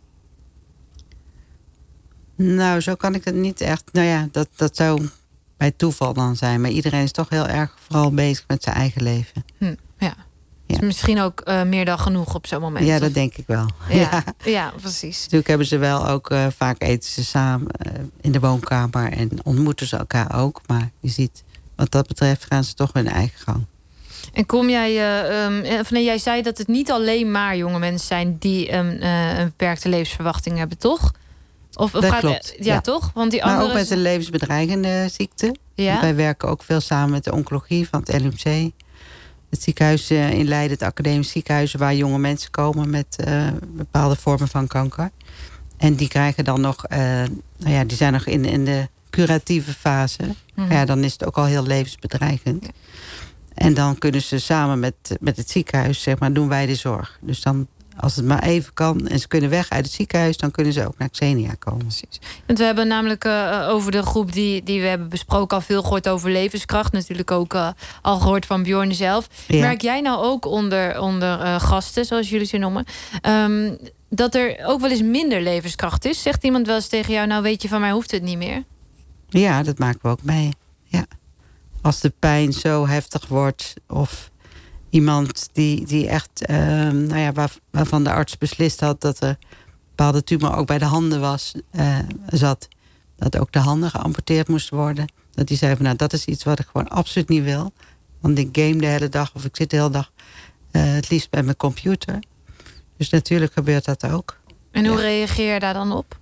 Nou, zo kan ik het niet echt. Nou ja, dat, dat zou bij toeval dan zijn. Maar iedereen is toch heel erg vooral bezig met zijn eigen leven. Hm, ja. Ja. Dus misschien ook uh, meer dan genoeg op zo'n moment. Ja, of? dat denk ik wel. Ja, ja. ja precies. Natuurlijk hebben ze wel ook uh, vaak eten ze samen uh, in de woonkamer en ontmoeten ze elkaar ook. Maar je ziet, wat dat betreft gaan ze toch hun eigen gang. En kom jij, uh, um, of nee, jij zei dat het niet alleen maar jonge mensen zijn die um, uh, een beperkte levensverwachting hebben, toch? Of, of dat gaat, klopt. Ja, ja, toch? Want die andere... Maar ook met een levensbedreigende ziekte. Ja? Wij werken ook veel samen met de oncologie van het L U M C. Het ziekenhuis in Leiden, het academisch ziekenhuis, waar jonge mensen komen met uh, bepaalde vormen van kanker. En die krijgen dan nog, uh, nou ja, die zijn nog in, in de curatieve fase. Mm-hmm. Ja, dan is het ook al heel levensbedreigend. Ja. En dan kunnen ze samen met, met het ziekenhuis, zeg maar, doen wij de zorg. Dus dan, als het maar even kan en ze kunnen weg uit het ziekenhuis, dan kunnen ze ook naar Xenia komen. Precies. Want we hebben namelijk uh, over de groep die, die we hebben besproken al veel gehoord over levenskracht. Natuurlijk ook uh, al gehoord van Bjorn zelf. Ja. Merk jij nou ook onder, onder uh, gasten, zoals jullie ze noemen, um, dat er ook wel eens minder levenskracht is? Zegt iemand wel eens tegen jou, nou weet je, van mij hoeft het niet meer? Ja, dat maken we ook mee. Ja. Als de pijn zo heftig wordt, of iemand die, die echt, uh, nou ja, waar, waarvan de arts beslist had dat er een bepaalde tumor ook bij de handen was, uh, zat, dat ook de handen geamputeerd moesten worden. Dat die zei van, nou, dat is iets wat ik gewoon absoluut niet wil. Want ik game de hele dag, of ik zit de hele dag uh, het liefst bij mijn computer. Dus natuurlijk gebeurt dat ook. En hoe ja. reageer je daar dan op?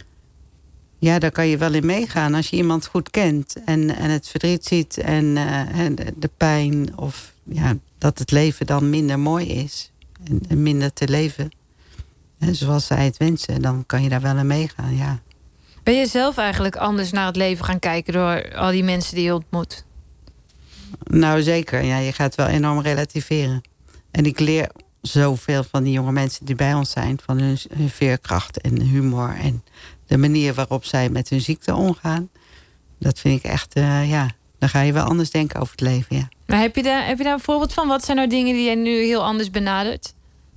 Ja, daar kan je wel in meegaan als je iemand goed kent en, en het verdriet ziet en, uh, en de, de pijn, of ja, dat het leven dan minder mooi is en, en minder te leven. En zoals zij het wensen, dan kan je daar wel in meegaan, ja. Ben je zelf eigenlijk anders naar het leven gaan kijken door al die mensen die je ontmoet? Nou, zeker. Ja, je gaat wel enorm relativeren. En ik leer zoveel van die jonge mensen die bij ons zijn, van hun, hun veerkracht en humor en de manier waarop zij met hun ziekte omgaan. Dat vind ik echt, uh, ja, dan ga je wel anders denken over het leven, ja. Maar heb je daar, heb je daar een voorbeeld van? Wat zijn nou dingen die jij nu heel anders benadert?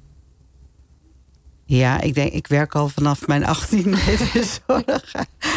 Ja, ik denk, ik werk al vanaf mijn achttiende in de zorg.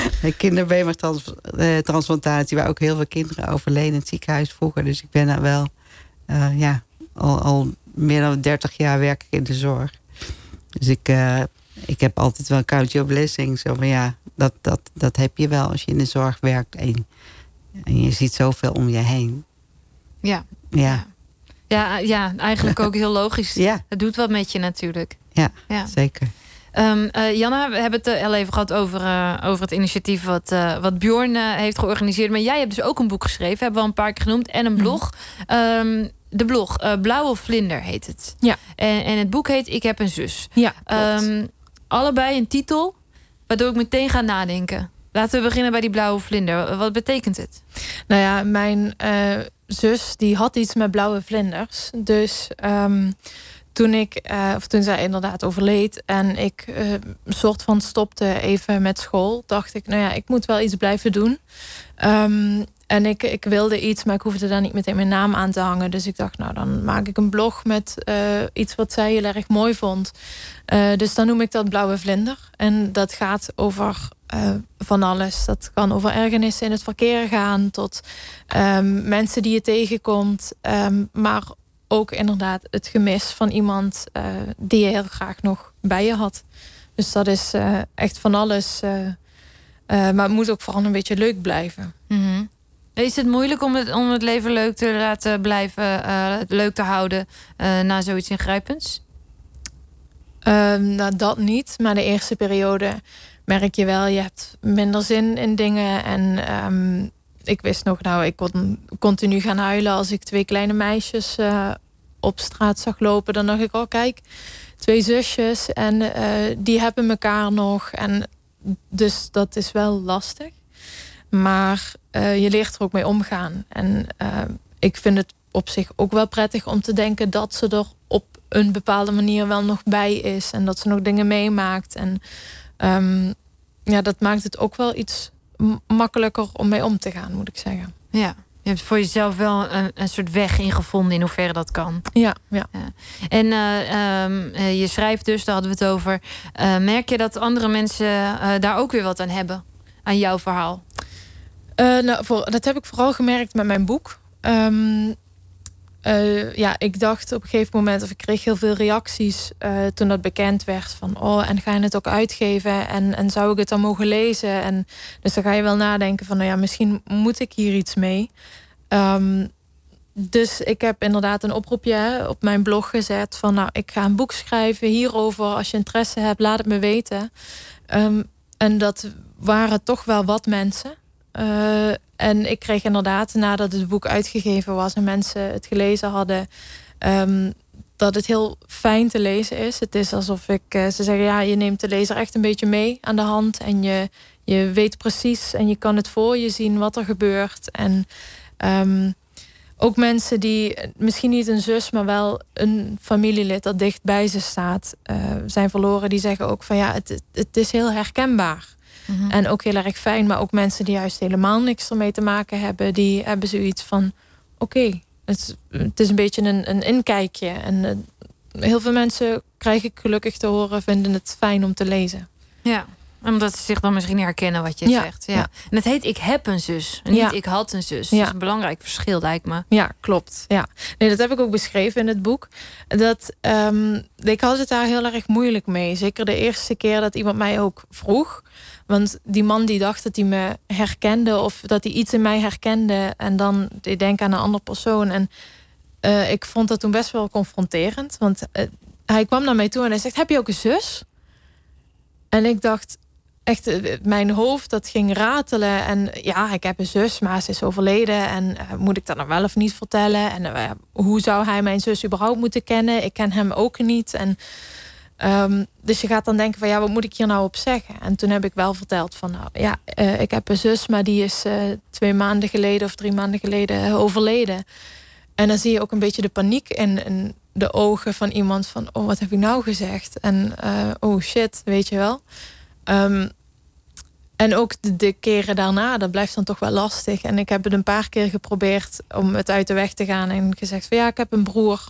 Kinderbeenmergtransplantatie, waar ook heel veel kinderen overleden in het ziekenhuis vroeger. Dus ik ben daar wel, uh, ja, al, al meer dan dertig jaar werk ik in de zorg. Dus ik, uh, ik heb altijd wel count your blessings. Zo van, ja, dat, dat, dat heb je wel als je in de zorg werkt. En, en je ziet zoveel om je heen. Ja. Ja. Ja, ja, eigenlijk ook heel logisch. Ja. Het doet wat met je natuurlijk. Ja, ja. Zeker. Um, uh, Janna, we hebben het al even gehad over, uh, over het initiatief wat, uh, wat Bjorn uh, heeft georganiseerd. Maar jij hebt dus ook een boek geschreven, hebben we al een paar keer genoemd. En een blog. Mm-hmm. Um, de blog, uh, Blauwe Vlinder heet het. Ja. En, en het boek heet Ik heb een zus. Ja, um, allebei een titel, waardoor ik meteen ga nadenken. Laten we beginnen bij die blauwe vlinder. Wat betekent het? Nou ja, mijn uh, zus die had iets met blauwe vlinders. Dus um, toen ik, uh, of toen zij inderdaad overleed en ik uh, een soort van stopte even met school, dacht ik, nou ja, ik moet wel iets blijven doen. Um, en ik, ik wilde iets, maar ik hoefde daar niet meteen mijn naam aan te hangen. Dus ik dacht, nou, dan maak ik een blog met uh, iets wat zij heel erg mooi vond. Uh, dus dan noem ik dat Blauwe Vlinder. En dat gaat over uh, van alles. Dat kan over ergernissen in het verkeer gaan, tot um, mensen die je tegenkomt. Um, maar ook inderdaad het gemis van iemand uh, die je heel graag nog bij je had. Dus dat is uh, echt van alles. Uh, uh, maar het moet ook vooral een beetje leuk blijven. Mm-hmm. Is het moeilijk om het, om het leven leuk te laten blijven, uh, leuk te houden uh, na zoiets ingrijpends? Uh, nou, dat niet. Maar de eerste periode merk je wel, je hebt minder zin in dingen. En um, ik wist nog, nou, ik kon continu gaan huilen als ik twee kleine meisjes uh, op straat zag lopen. Dan dacht ik, oh kijk, twee zusjes en uh, die hebben elkaar nog. En dus dat is wel lastig. Maar uh, je leert er ook mee omgaan. En uh, ik vind het op zich ook wel prettig om te denken dat ze er op een bepaalde manier wel nog bij is. En dat ze nog dingen meemaakt. En um, ja, dat maakt het ook wel iets makkelijker om mee om te gaan, moet ik zeggen. Ja, je hebt voor jezelf wel een, een soort weg ingevonden in hoeverre dat kan. Ja, ja. ja. En uh, um, uh, je schrijft dus, daar hadden we het over. Uh, merk je dat andere mensen uh, daar ook weer wat aan hebben? Aan jouw verhaal? Uh, nou, voor, dat heb ik vooral gemerkt met mijn boek. Um, uh, ja, ik dacht op een gegeven moment, of ik kreeg heel veel reacties uh, toen dat bekend werd. Van, oh, en ga je het ook uitgeven? En, en zou ik het dan mogen lezen? En dus dan ga je wel nadenken van, nou ja, misschien moet ik hier iets mee. Um, dus ik heb inderdaad een oproepje hè, op mijn blog gezet van nou, ik ga een boek schrijven hierover. Als je interesse hebt, laat het me weten. Um, en dat waren toch wel wat mensen. Uh, en ik kreeg inderdaad, nadat het boek uitgegeven was en mensen het gelezen hadden, um, dat het heel fijn te lezen is. Het is alsof ik, uh, ze zeggen, ja, je neemt de lezer echt een beetje mee aan de hand. En je, je weet precies en je kan het voor je zien wat er gebeurt. En um, ook mensen die misschien niet een zus, maar wel een familielid dat dicht bij ze staat, uh, zijn verloren. Die zeggen ook van ja, het, het is heel herkenbaar. Mm-hmm. En ook heel erg fijn. Maar ook mensen die juist helemaal niks ermee te maken hebben, die hebben zoiets van oké, okay, het, het is een beetje een, een inkijkje. En uh, heel veel mensen, krijg ik gelukkig te horen, vinden het fijn om te lezen. Ja. Omdat ze zich dan misschien herkennen wat je ja, zegt. Ja. Ja. En het heet ik heb een zus. En niet ja. ik had een zus. Ja. Dat is een belangrijk verschil, lijkt me. Ja, klopt. Ja. Nee, dat heb ik ook beschreven in het boek. Dat, um, ik had het daar heel erg moeilijk mee. Zeker de eerste keer dat iemand mij ook vroeg. Want die man die dacht dat hij me herkende. Of dat hij iets in mij herkende. En dan ik denk aan een andere persoon. En uh, ik vond dat toen best wel confronterend. Want uh, hij kwam naar mij toe en hij zegt, heb je ook een zus? En ik dacht, echt, mijn hoofd dat ging ratelen. En ja, ik heb een zus, maar ze is overleden. En uh, moet ik dat nou wel of niet vertellen? En uh, hoe zou hij mijn zus überhaupt moeten kennen? Ik ken hem ook niet. En, um, dus je gaat dan denken van ja, wat moet ik hier nou op zeggen? En toen heb ik wel verteld van nou ja, uh, ik heb een zus, maar die is uh, twee maanden geleden of drie maanden geleden uh, overleden. En dan zie je ook een beetje de paniek in, in de ogen van iemand van oh, wat heb ik nou gezegd? En uh, oh shit, weet je wel. Um, en ook de, de keren daarna, dat blijft dan toch wel lastig. En ik heb het een paar keer geprobeerd om het uit de weg te gaan. En gezegd van ja, ik heb een broer.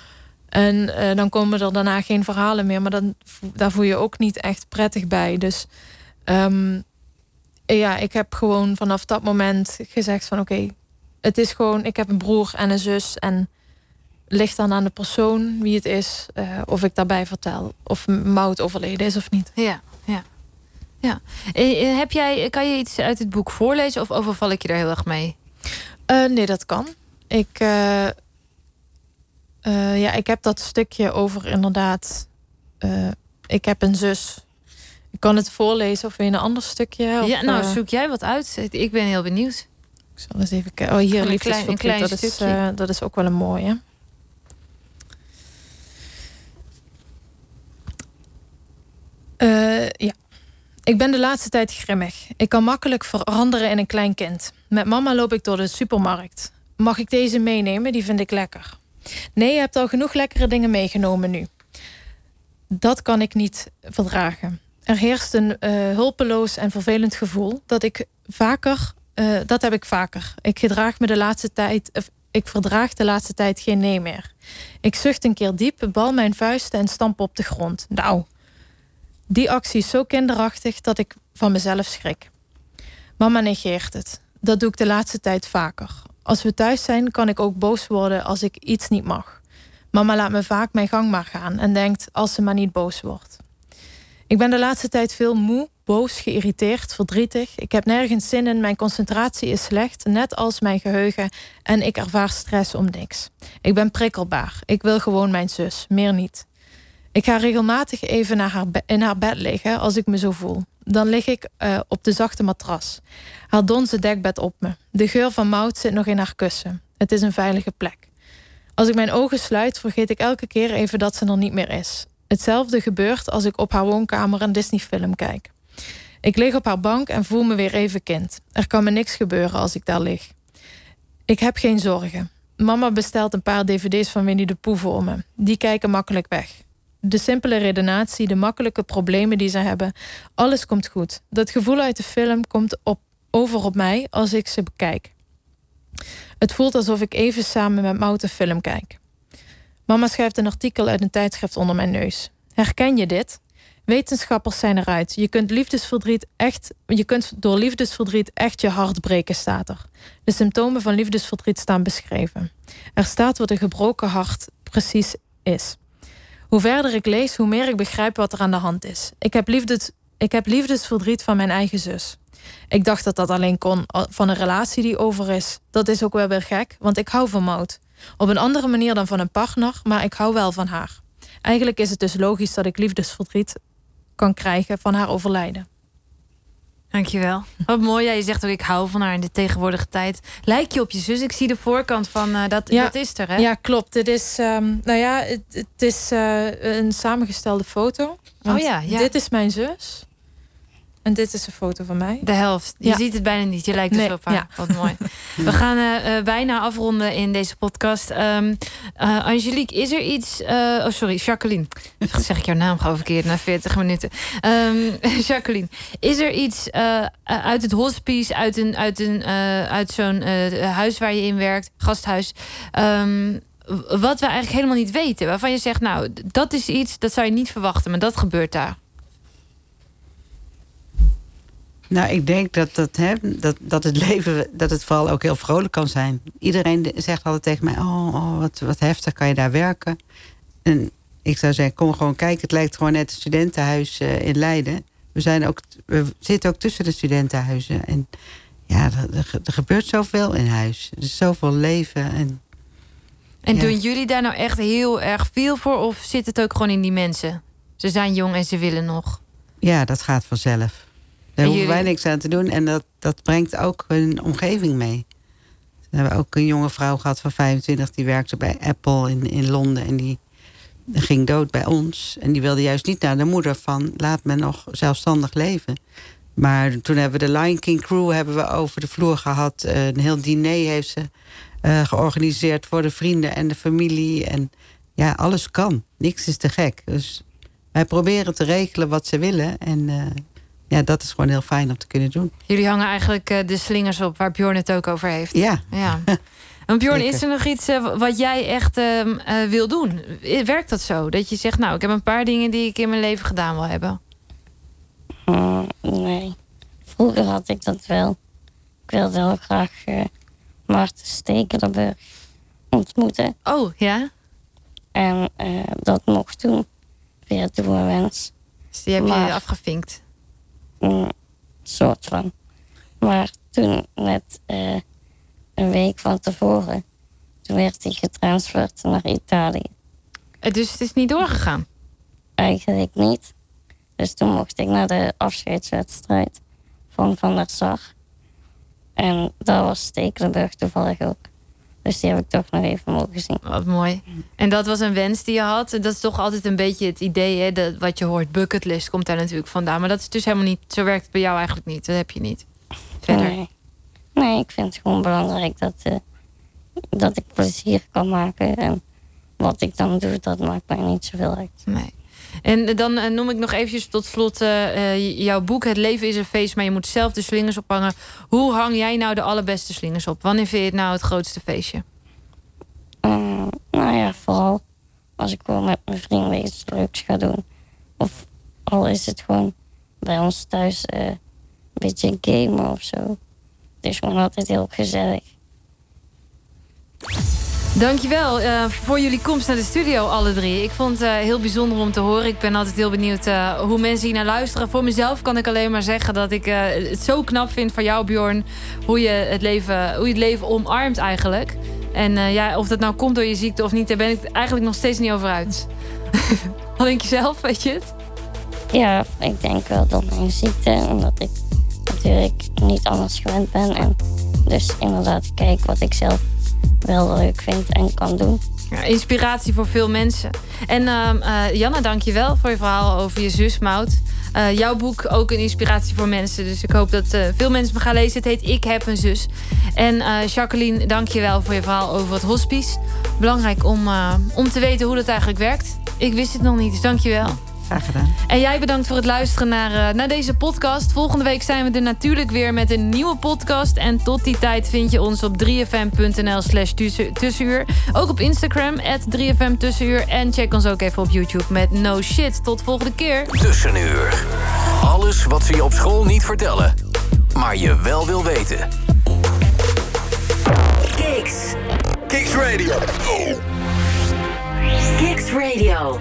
En uh, dan komen er daarna geen verhalen meer. Maar dan, daar voel je ook niet echt prettig bij. Dus um, ja, ik heb gewoon vanaf dat moment gezegd van oké, okay, het is gewoon, ik heb een broer en een zus. En ligt dan aan de persoon wie het is. Uh, of ik daarbij vertel. Of Maud overleden is of niet. Ja, ja. Ja. Heb jij, kan je iets uit het boek voorlezen of overval ik je daar heel erg mee? Uh, nee, dat kan. Ik, uh, uh, ja, ik heb dat stukje over inderdaad. Uh, ik heb een zus. Ik kan het voorlezen of in een ander stukje. Of, ja, nou uh, zoek jij wat uit. Ik ben heel benieuwd. Ik zal eens even kijken. Oh, hier liefdesverdriet. Dat is, uh, dat is ook wel een mooie. Uh, ja. Ik ben de laatste tijd grimmig. Ik kan makkelijk veranderen in een klein kind. Met mama loop ik door de supermarkt. Mag ik deze meenemen? Die vind ik lekker. Nee, je hebt al genoeg lekkere dingen meegenomen nu. Dat kan ik niet verdragen. Er heerst een uh, hulpeloos en vervelend gevoel dat ik vaker, uh, dat heb ik vaker. Ik gedraag me de laatste tijd, uh, ik verdraag de laatste tijd geen nee meer. Ik zucht een keer diep, bal mijn vuisten en stamp op de grond. Nou. Die actie is zo kinderachtig dat ik van mezelf schrik. Mama negeert het. Dat doe ik de laatste tijd vaker. Als we thuis zijn, kan ik ook boos worden als ik iets niet mag. Mama laat me vaak mijn gang maar gaan en denkt als ze maar niet boos wordt. Ik ben de laatste tijd veel moe, boos, geïrriteerd, verdrietig. Ik heb nergens zin in, mijn concentratie is slecht, net als mijn geheugen. En ik ervaar stress om niks. Ik ben prikkelbaar. Ik wil gewoon mijn zus, meer niet. Ik ga regelmatig even naar haar be- in haar bed liggen als ik me zo voel. Dan lig ik uh, op de zachte matras. Haar donzen dekbed op me. De geur van Maud zit nog in haar kussen. Het is een veilige plek. Als ik mijn ogen sluit, vergeet ik elke keer even dat ze er niet meer is. Hetzelfde gebeurt als ik op haar woonkamer een Disney-film kijk. Ik lig op haar bank en voel me weer even kind. Er kan me niks gebeuren als ik daar lig. Ik heb geen zorgen. Mama bestelt een paar dvd's van Winnie de Pooh voor me. Die kijken makkelijk weg. De simpele redenatie, de makkelijke problemen die ze hebben. Alles komt goed. Dat gevoel uit de film komt op, over op mij als ik ze bekijk. Het voelt alsof ik even samen met Maud een film kijk. Mama schrijft een artikel uit een tijdschrift onder mijn neus. Herken je dit? Wetenschappers zijn eruit. Je kunt liefdesverdriet echt, je kunt door liefdesverdriet echt je hart breken, staat er. De symptomen van liefdesverdriet staan beschreven. Er staat wat een gebroken hart precies is. Hoe verder ik lees, hoe meer ik begrijp wat er aan de hand is. Ik heb, liefdes, ik heb liefdesverdriet van mijn eigen zus. Ik dacht dat dat alleen kon van een relatie die over is. Dat is ook wel weer gek, want ik hou van Maud. Op een andere manier dan van een partner, maar ik hou wel van haar. Eigenlijk is het dus logisch dat ik liefdesverdriet kan krijgen van haar overlijden. Dankjewel. Wat mooi. Ja, je zegt ook, ik hou van haar in de tegenwoordige tijd. Lijk je op je zus? Ik zie de voorkant van, uh, dat, ja, dat is er, hè? Ja, klopt. Dit is, um, nou ja, het, het is uh, een samengestelde foto. Oh ja, ja. Dit is mijn zus. En dit is een foto van mij. De helft. Je ja. ziet het bijna niet. Je lijkt dus nee, op haar. Ja. Wat mooi. We gaan uh, uh, bijna afronden in deze podcast. Um, uh, Angelique, is er iets... Uh, oh, sorry, Jacqueline. Zeg ik jouw naam gewoon verkeerd na veertig minuten. Um, Jacqueline, is er iets uh, uit het hospice, uit, een, uit, een, uh, uit zo'n uh, huis waar je in werkt, gasthuis... Um, wat we eigenlijk helemaal niet weten. Waarvan je zegt, nou, dat is iets, dat zou je niet verwachten, maar dat gebeurt daar. Nou, ik denk dat, dat, hè, dat, dat het leven, dat het vooral ook heel vrolijk kan zijn. Iedereen zegt altijd tegen mij, oh, oh wat, wat heftig, kan je daar werken? En ik zou zeggen, kom gewoon kijken. Het lijkt gewoon net een studentenhuis uh, in Leiden. We, zijn ook, we zitten ook tussen de studentenhuizen. En ja, er, er gebeurt zoveel in huis. Er is zoveel leven. En, en ja. doen jullie daar nou echt heel erg veel voor? Of zit het ook gewoon in die mensen? Ze zijn jong en ze willen nog. Ja, dat gaat vanzelf. Daar hoeven wij niks aan te doen. En dat, dat brengt ook hun omgeving mee. We hebben ook een jonge vrouw gehad van vijfentwintig... die werkte bij Apple in, in Londen. En die ging dood bij ons. En die wilde juist niet naar de moeder van... laat me nog zelfstandig leven. Maar toen hebben we de Lion King crew hebben we over de vloer gehad. Een heel diner heeft ze uh, georganiseerd... voor de vrienden en de familie. En ja, alles kan. Niks is te gek. Dus wij proberen te regelen wat ze willen. En... Uh, Ja, dat is gewoon heel fijn om te kunnen doen. Jullie hangen eigenlijk uh, de slingers op waar Bjorn het ook over heeft. Ja. ja. En Bjorn, is er nog iets uh, wat jij echt uh, uh, wil doen? Werkt dat zo? Dat je zegt, nou, ik heb een paar dingen die ik in mijn leven gedaan wil hebben. Uh, nee. Vroeger had ik dat wel. Ik wilde heel graag uh, Maarten Stekelenburg ontmoeten. Oh, ja? En uh, dat mocht toen via Doe een Wens. Dus die heb maar, je afgevinkt? Een soort van. Maar toen, net uh, een week van tevoren, toen werd hij getransferd naar Italië. Dus het is niet doorgegaan? Eigenlijk niet. Dus toen mocht ik naar de afscheidswedstrijd van Van der Sar. En daar was Stekelenburg toevallig ook. Dus die heb ik toch nog even mogen zien. Wat mooi. En dat was een wens die je had. Dat is toch altijd een beetje het idee, hè, dat wat je hoort. Bucketlist komt daar natuurlijk vandaan. Maar dat is dus helemaal niet, zo werkt het bij jou eigenlijk niet. Dat heb je niet. Verder. Nee, nee ik vind het gewoon belangrijk dat, uh, dat ik plezier kan maken. En wat ik dan doe, dat maakt mij niet zoveel uit. Nee. En dan uh, noem ik nog eventjes tot slot uh, uh, jouw boek. Het leven is een feest, maar je moet zelf de slingers ophangen. Hoe hang jij nou de allerbeste slingers op? Wanneer vind je het nou het grootste feestje? Uh, nou ja, vooral als ik gewoon met mijn vrienden iets leuks ga doen. Of al is het gewoon bij ons thuis uh, een beetje gamen of zo. Het is gewoon altijd heel gezellig. Dankjewel uh, voor jullie komst naar de studio, alle drie. Ik vond het uh, heel bijzonder om te horen. Ik ben altijd heel benieuwd uh, hoe mensen hier naar luisteren. Voor mezelf kan ik alleen maar zeggen dat ik uh, het zo knap vind van jou, Bjorn. Hoe je het leven, hoe je het leven omarmt eigenlijk. En uh, ja, of dat nou komt door je ziekte of niet, daar ben ik eigenlijk nog steeds niet over uit. Wat denk je zelf, weet je het? Ja, ik denk wel door mijn ziekte. Omdat ik natuurlijk niet anders gewend ben. En dus inderdaad kijk wat ik zelf wel leuk vind en kan doen. Ja, inspiratie voor veel mensen. En uh, uh, Janna, dank je wel voor je verhaal over je zus Maud. Uh, jouw boek ook een inspiratie voor mensen. Dus ik hoop dat uh, veel mensen me gaan lezen. Het heet Ik heb een zus. En uh, Jacqueline, dank je wel voor je verhaal over het hospice. Belangrijk om, uh, om te weten hoe dat eigenlijk werkt. Ik wist het nog niet, dus dank je wel. Graag gedaan. En jij bedankt voor het luisteren naar, uh, naar deze podcast. Volgende week zijn we er natuurlijk weer met een nieuwe podcast. En tot die tijd vind je ons op drie f m punt n l slash tussenuur. Ook op Instagram, at drie f m tussenuur. En check ons ook even op YouTube met No Shit. Tot volgende keer. Tussenuur. Alles wat ze je op school niet vertellen, maar je wel wil weten. Kicks. Kicks Radio. Kicks Radio.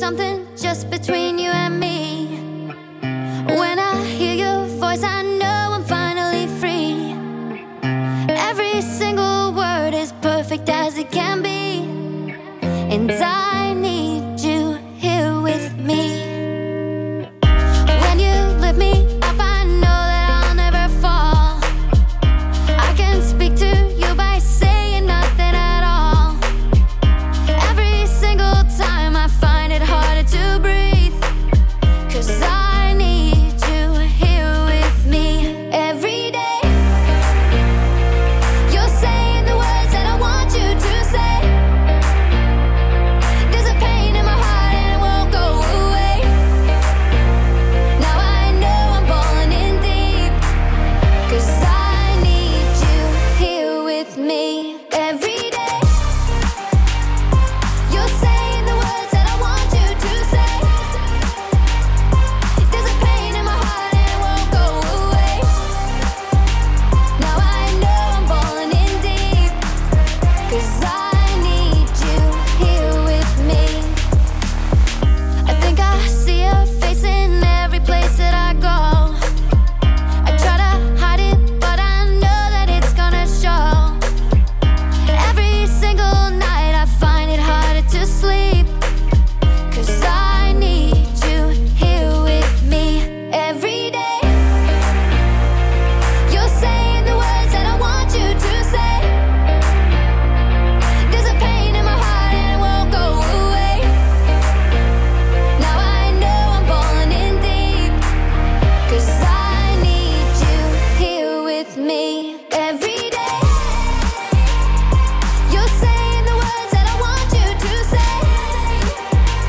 something just between you and me. When I hear your voice, I know I'm finally free. Every single word is perfect as it can be. And I